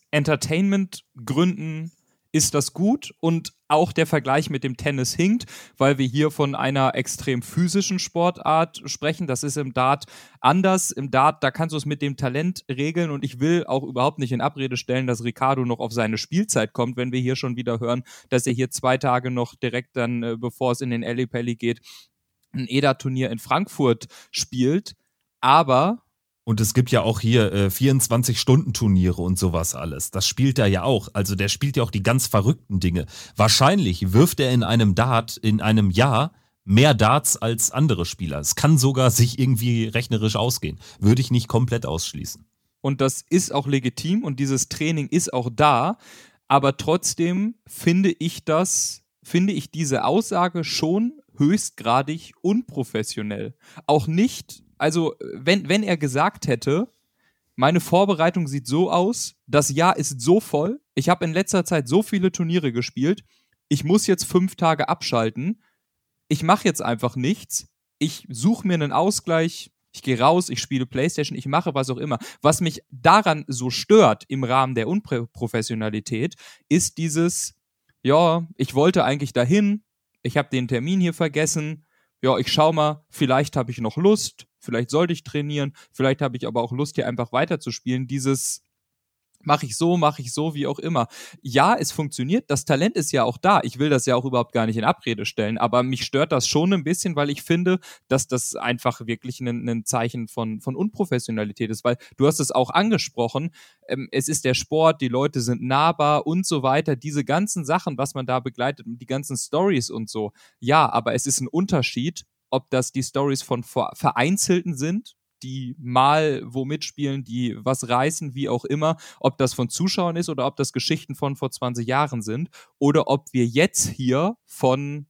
Entertainment-Gründen ist das gut und auch der Vergleich mit dem Tennis hinkt, weil wir hier von einer extrem physischen Sportart sprechen. Das ist im Dart anders. Im Dart, da kannst du es mit dem Talent regeln und ich will auch überhaupt nicht in Abrede stellen, dass Riccardo noch auf seine Spielzeit kommt, wenn wir hier schon wieder hören, dass er hier zwei Tage noch direkt dann, äh, bevor es in den Ellipelli geht, ein E D A-Turnier in Frankfurt spielt. Aber
und es gibt ja auch hier äh, vierundzwanzig-Stunden-Turniere und sowas alles. Das spielt er ja auch. Also der spielt ja auch die ganz verrückten Dinge. Wahrscheinlich wirft er in einem Dart, in einem Jahr, mehr Darts als andere Spieler. Es kann sogar sich irgendwie rechnerisch ausgehen. Würde ich nicht komplett ausschließen.
Und das ist auch legitim und dieses Training ist auch da. Aber trotzdem finde ich das, finde ich diese Aussage schon höchstgradig unprofessionell. Auch nicht. Also, wenn, wenn er gesagt hätte, meine Vorbereitung sieht so aus, das Jahr ist so voll, ich habe in letzter Zeit so viele Turniere gespielt, ich muss jetzt fünf Tage abschalten, ich mache jetzt einfach nichts, ich suche mir einen Ausgleich, ich gehe raus, ich spiele Playstation, ich mache was auch immer. Was mich daran so stört im Rahmen der Unprofessionalität, ist dieses, ja, ich wollte eigentlich dahin, ich habe den Termin hier vergessen, ja, ich schau mal, vielleicht habe ich noch Lust, vielleicht sollte ich trainieren, vielleicht habe ich aber auch Lust, hier einfach weiterzuspielen. Dieses mache ich so, mache ich so, wie auch immer. Ja, es funktioniert, das Talent ist ja auch da. Ich will das ja auch überhaupt gar nicht in Abrede stellen, aber mich stört das schon ein bisschen, weil ich finde, dass das einfach wirklich ein, ein Zeichen von, von Unprofessionalität ist, weil du hast es auch angesprochen, ähm, es ist der Sport, die Leute sind nahbar und so weiter, diese ganzen Sachen, was man da begleitet, die ganzen Stories und so. Ja, aber es ist ein Unterschied, ob das die Stories von Vereinzelten sind, die mal wo mitspielen, die was reißen, wie auch immer, ob das von Zuschauern ist oder ob das Geschichten von vor zwanzig Jahren sind oder ob wir jetzt hier von,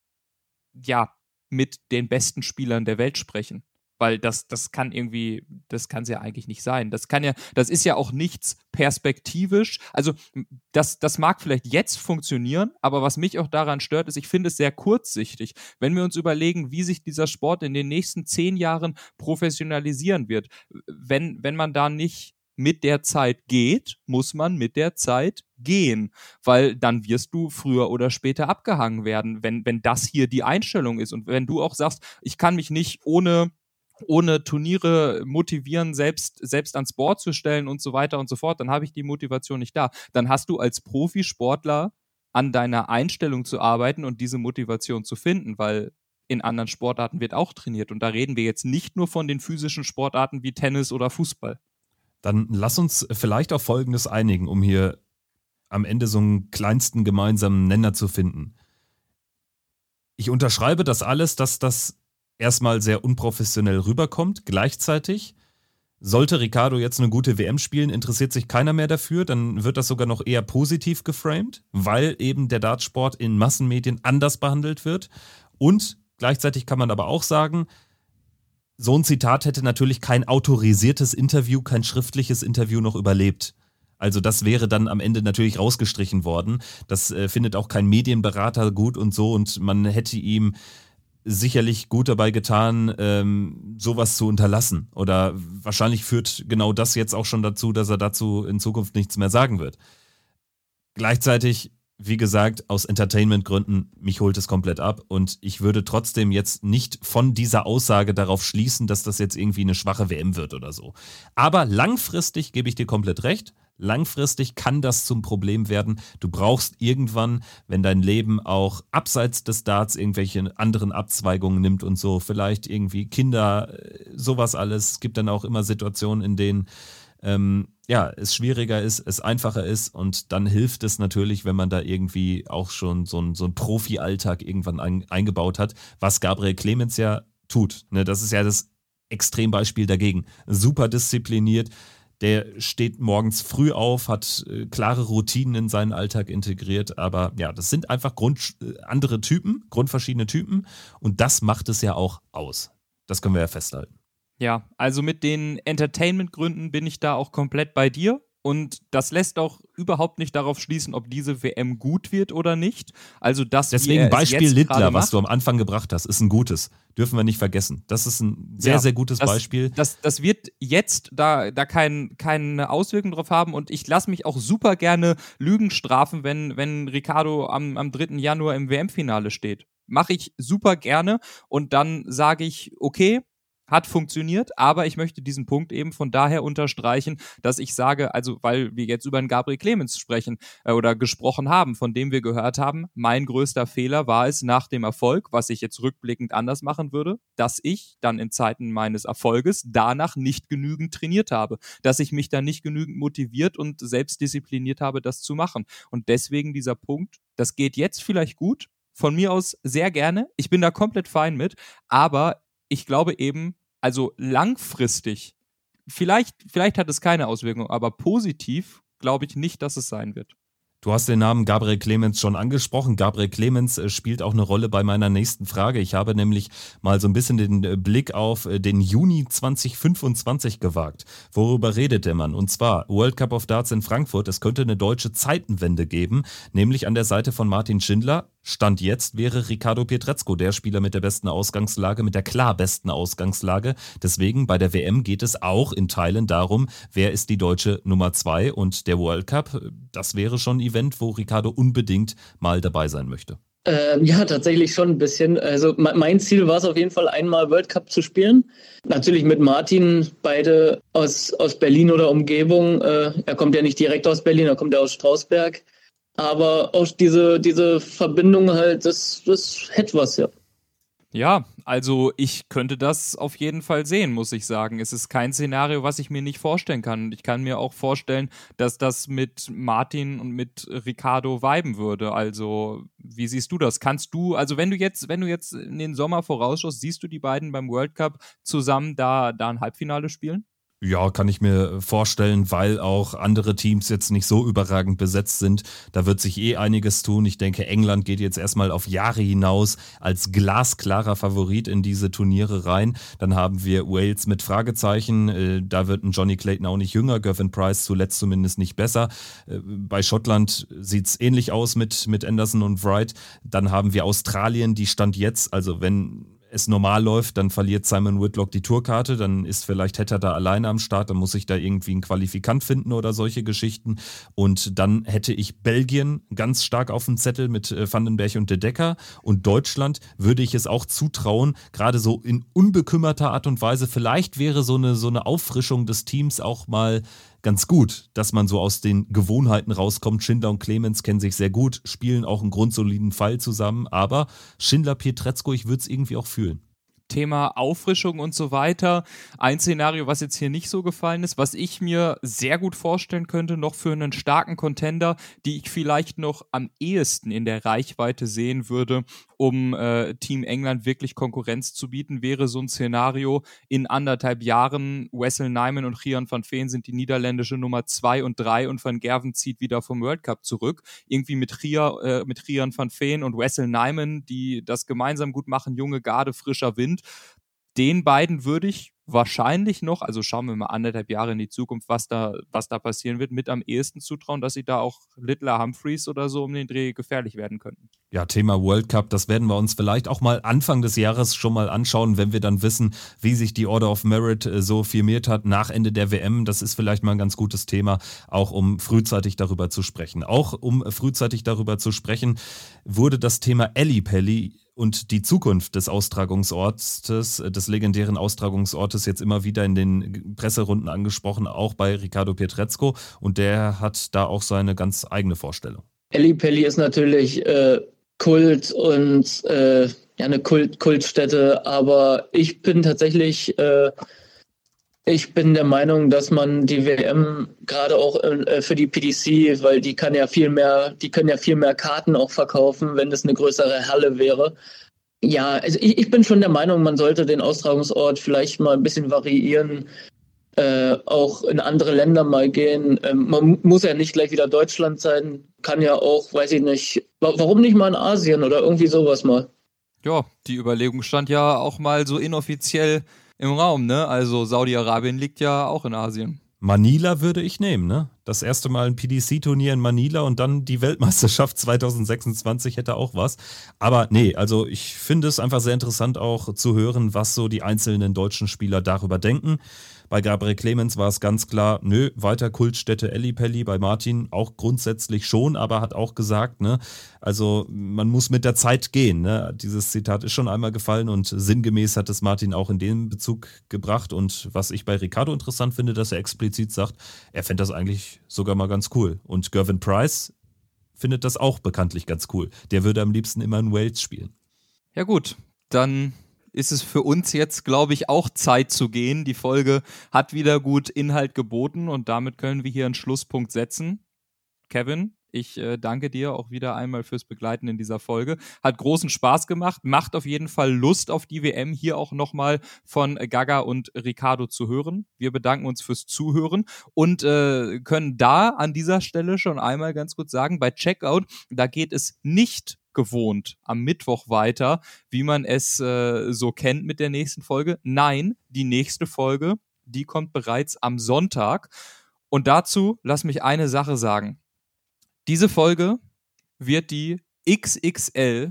ja, mit den besten Spielern der Welt sprechen. Weil das, das kann irgendwie, das kann es ja eigentlich nicht sein. Das kann ja, das ist ja auch nichts perspektivisch. Also das, das mag vielleicht jetzt funktionieren, aber was mich auch daran stört, ist, ich finde es sehr kurzsichtig. Wenn wir uns überlegen, wie sich dieser Sport in den nächsten zehn Jahren professionalisieren wird, wenn, wenn man da nicht mit der Zeit geht, muss man mit der Zeit gehen, weil dann wirst du früher oder später abgehangen werden, wenn, wenn das hier die Einstellung ist. Und wenn du auch sagst, ich kann mich nicht ohne ohne Turniere motivieren, selbst, selbst ans Board zu stellen und so weiter und so fort, dann habe ich die Motivation nicht da. Dann hast du als Profisportler an deiner Einstellung zu arbeiten und diese Motivation zu finden, weil in anderen Sportarten wird auch trainiert. Und da reden wir jetzt nicht nur von den physischen Sportarten wie Tennis oder Fußball.
Dann lass uns vielleicht auf Folgendes einigen, um hier am Ende so einen kleinsten gemeinsamen Nenner zu finden. Ich unterschreibe das alles, dass das erstmal sehr unprofessionell rüberkommt. Gleichzeitig sollte Riccardo jetzt eine gute W M spielen, interessiert sich keiner mehr dafür, dann wird das sogar noch eher positiv geframed, weil eben der Dartsport in Massenmedien anders behandelt wird. Und gleichzeitig kann man aber auch sagen, so ein Zitat hätte natürlich kein autorisiertes Interview, kein schriftliches Interview noch überlebt. Also das wäre dann am Ende natürlich rausgestrichen worden. Das äh, findet auch kein Medienberater gut und so und man hätte ihm sicherlich gut dabei getan, ähm, sowas zu unterlassen. Oder wahrscheinlich führt genau das jetzt auch schon dazu, dass er dazu in Zukunft nichts mehr sagen wird. Gleichzeitig, wie gesagt, aus Entertainment-Gründen, mich holt es komplett ab und ich würde trotzdem jetzt nicht von dieser Aussage darauf schließen, dass das jetzt irgendwie eine schwache W M wird oder so. Aber langfristig gebe ich dir komplett recht. Langfristig kann das zum Problem werden. Du brauchst irgendwann, wenn dein Leben auch abseits des Darts irgendwelche anderen Abzweigungen nimmt und so, vielleicht irgendwie Kinder, sowas alles. Es gibt dann auch immer Situationen, in denen ähm, ja, es schwieriger ist, es einfacher ist und dann hilft es natürlich, wenn man da irgendwie auch schon so einen so einen Profi-Alltag irgendwann ein, eingebaut hat, was Gabriel Clemens ja tut. Ne, das ist ja das Extrembeispiel dagegen. Super diszipliniert, Der steht morgens früh auf, hat äh, klare Routinen in seinen Alltag integriert, aber ja, das sind einfach Grund, äh, andere Typen, grundverschiedene Typen und das macht es ja auch aus. Das können wir ja festhalten.
Ja, also mit den Entertainment-Gründen bin ich da auch komplett bei dir. Und das lässt auch überhaupt nicht darauf schließen, ob diese W M gut wird oder nicht. Also das
Deswegen Beispiel Littler, was du am Anfang gebracht hast, ist ein gutes. Dürfen wir nicht vergessen. Das ist ein sehr, ja, sehr gutes
das,
Beispiel.
Das, das wird jetzt da, da kein, keine Auswirkung drauf haben. Und ich lasse mich auch super gerne Lügen strafen, wenn, wenn Ricciardo am, am dritten Januar im W M-Finale steht. Mache ich super gerne. Und dann sage ich, okay, hat funktioniert, aber ich möchte diesen Punkt eben von daher unterstreichen, dass ich sage, also weil wir jetzt über den Gabriel Clemens sprechen äh, oder gesprochen haben, von dem wir gehört haben, mein größter Fehler war es nach dem Erfolg, was ich jetzt rückblickend anders machen würde, dass ich dann in Zeiten meines Erfolges danach nicht genügend trainiert habe, dass ich mich dann nicht genügend motiviert und selbstdiszipliniert habe, das zu machen. Und deswegen dieser Punkt, das geht jetzt vielleicht gut, von mir aus sehr gerne, ich bin da komplett fein mit, aber ich glaube eben, also langfristig, vielleicht, vielleicht hat es keine Auswirkung, aber positiv glaube ich nicht, dass es sein wird.
Du hast den Namen Gabriel Clemens schon angesprochen. Gabriel Clemens spielt auch eine Rolle bei meiner nächsten Frage. Ich habe nämlich mal so ein bisschen den Blick auf den Juni zwanzig fünfundzwanzig gewagt. Worüber redet der Mann? Und zwar World Cup of Darts in Frankfurt. Es könnte eine deutsche Zeitenwende geben, nämlich an der Seite von Martin Schindler. Stand jetzt wäre Riccardo Pietrezco der Spieler mit der besten Ausgangslage, mit der klar besten Ausgangslage. Deswegen bei der W M geht es auch in Teilen darum, wer ist die deutsche Nummer zwei und der World Cup, das wäre schon ein Event, wo Ricciardo unbedingt mal dabei sein möchte.
Ähm, ja, tatsächlich schon ein bisschen. Also mein Ziel war es auf jeden Fall, einmal World Cup zu spielen. Natürlich mit Martin, beide aus, aus Berlin oder Umgebung. Äh, er kommt ja nicht direkt aus Berlin, er kommt ja aus Strausberg. Aber auch diese, diese Verbindung halt, das, das hätte was, ja.
Ja, also ich könnte das auf jeden Fall sehen, muss ich sagen. Es ist kein Szenario, was ich mir nicht vorstellen kann. Ich kann mir auch vorstellen, dass das mit Martin und mit Ricciardo viben würde. Also, wie siehst du das? Kannst du, also wenn du jetzt, wenn du jetzt in den Sommer vorausschaust, siehst du die beiden beim World Cup zusammen da, da ein Halbfinale spielen?
Ja, kann ich mir vorstellen, weil auch andere Teams jetzt nicht so überragend besetzt sind. Da wird sich eh einiges tun. Ich denke, England geht jetzt erstmal auf Jahre hinaus als glasklarer Favorit in diese Turniere rein. Dann haben wir Wales mit Fragezeichen. Da wird ein Johnny Clayton auch nicht jünger, Gervin Price zuletzt zumindest nicht besser. Bei Schottland sieht's ähnlich aus mit, mit Anderson und Wright. Dann haben wir Australien, die Stand jetzt, also wenn es normal läuft, dann verliert Simon Whitlock die Tourkarte, dann ist vielleicht Hetter da alleine am Start, dann muss ich da irgendwie einen Qualifikant finden oder solche Geschichten. Und dann hätte ich Belgien ganz stark auf dem Zettel mit Vandenberg und De Decker und Deutschland würde ich es auch zutrauen, gerade so in unbekümmerter Art und Weise. Vielleicht wäre so eine, so eine Auffrischung des Teams auch mal ganz gut, dass man so aus den Gewohnheiten rauskommt. Schindler und Clemens kennen sich sehr gut, spielen auch einen grundsoliden Fall zusammen, aber Schindler, Pietrezco, ich würde es irgendwie auch fühlen.
Thema Auffrischung und so weiter. Ein Szenario, was jetzt hier nicht so gefallen ist, was ich mir sehr gut vorstellen könnte, noch für einen starken Contender, die ich vielleicht noch am ehesten in der Reichweite sehen würde, um äh, Team England wirklich Konkurrenz zu bieten, wäre so ein Szenario in anderthalb Jahren. Wessel Nijman und Gian van Veen sind die niederländische Nummer zwei und drei und Van Gerven zieht wieder vom World Cup zurück. Irgendwie mit, Ria, äh, mit Gian van Veen und Wessel Nijman, die das gemeinsam gut machen, junge Garde, frischer Wind. Den beiden würde ich wahrscheinlich noch, also schauen wir mal anderthalb Jahre in die Zukunft, was da, was da passieren wird, mit am ehesten zutrauen, dass sie da auch Littler, Humphreys oder so um den Dreh gefährlich werden könnten.
Ja, Thema World Cup, das werden wir uns vielleicht auch mal Anfang des Jahres schon mal anschauen, wenn wir dann wissen, wie sich die Order of Merit so firmiert hat nach Ende der W M. Das ist vielleicht mal ein ganz gutes Thema, auch um frühzeitig darüber zu sprechen. Auch um frühzeitig darüber zu sprechen, wurde das Thema Ellipelli und die Zukunft des Austragungsortes, des legendären Austragungsortes jetzt immer wieder in den Presserunden angesprochen, auch bei Riccardo Pietrezco. Und der hat da auch seine ganz eigene Vorstellung.
Ellipelli ist natürlich äh, Kult und äh, ja, eine Kult, Kultstätte, aber ich bin tatsächlich, äh, ich bin der Meinung, dass man die W M gerade auch äh, für die P D C, weil die kann ja viel mehr, die können ja viel mehr Karten auch verkaufen, wenn das eine größere Halle wäre. Ja, also ich, ich bin schon der Meinung, man sollte den Austragungsort vielleicht mal ein bisschen variieren. äh, auch in andere Länder mal gehen. Ähm, man muss ja nicht gleich wieder Deutschland sein, kann ja auch, weiß ich nicht, warum nicht mal in Asien oder irgendwie sowas mal.
Ja, die Überlegung stand ja auch mal so inoffiziell im Raum, ne? Also Saudi-Arabien liegt ja auch in Asien.
Manila würde ich nehmen, ne? Das erste Mal ein P D C-Turnier in Manila und dann die Weltmeisterschaft zwanzig sechsundzwanzig hätte auch was. Aber nee, also ich finde es einfach sehr interessant auch zu hören, was so die einzelnen deutschen Spieler darüber denken. Bei Gabriel Clemens war es ganz klar, nö, weiter Kultstätte Ellipelli. Bei Martin auch grundsätzlich schon, aber hat auch gesagt, ne, also man muss mit der Zeit gehen, ne. Dieses Zitat ist schon einmal gefallen und sinngemäß hat es Martin auch in dem Bezug gebracht. Und was ich bei Ricardo interessant finde, dass er explizit sagt, er fände das eigentlich sogar mal ganz cool. Und Gervin Price findet das auch bekanntlich ganz cool. Der würde am liebsten immer in Wales spielen.
Ja gut, dann ist es für uns jetzt, glaube ich, auch Zeit zu gehen. Die Folge hat wieder gut Inhalt geboten und damit können wir hier einen Schlusspunkt setzen. Kevin, ich äh, danke dir auch wieder einmal fürs Begleiten in dieser Folge. Hat großen Spaß gemacht, macht auf jeden Fall Lust auf die W M, hier auch nochmal von Gaga und Ricardo zu hören. Wir bedanken uns fürs Zuhören und äh, können da an dieser Stelle schon einmal ganz kurz sagen, bei Checkout, da geht es nicht gewohnt am Mittwoch weiter, wie man es äh, so kennt mit der nächsten Folge. Nein, die nächste Folge, die kommt bereits am Sonntag. Und dazu lass mich eine Sache sagen. Diese Folge wird die X X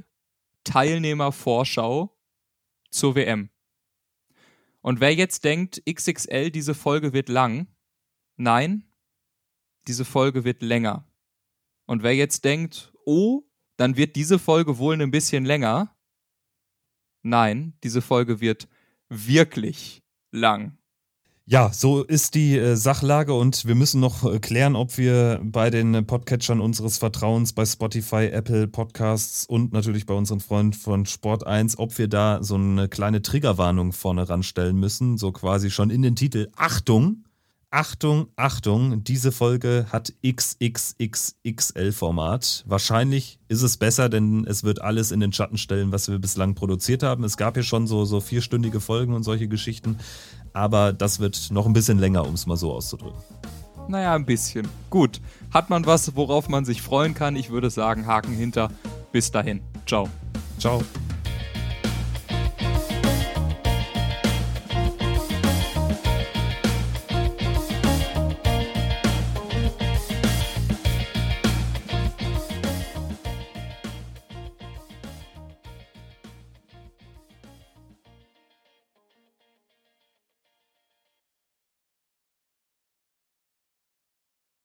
L-Teilnehmervorschau zur W M. Und wer jetzt denkt, X X L, diese Folge wird lang, nein, diese Folge wird länger. Und wer jetzt denkt, oh, dann wird diese Folge wohl ein bisschen länger. Nein, diese Folge wird wirklich lang.
Ja, so ist die äh, Sachlage und wir müssen noch äh, klären, ob wir bei den äh, Podcatchern unseres Vertrauens, bei Spotify, Apple Podcasts und natürlich bei unseren Freunden von Sport eins, ob wir da so eine kleine Triggerwarnung vorne ranstellen müssen, so quasi schon in den Titel. Achtung! Achtung, Achtung, diese Folge hat X X X X L-Format. Wahrscheinlich ist es besser, denn es wird alles in den Schatten stellen, was wir bislang produziert haben. Es gab ja schon so, so vierstündige Folgen und solche Geschichten, aber das wird noch ein bisschen länger, um es mal so auszudrücken.
Naja, ein bisschen. Gut, hat man was, worauf man sich freuen kann? Ich würde sagen, Haken hinter. Bis dahin. Ciao.
Ciao.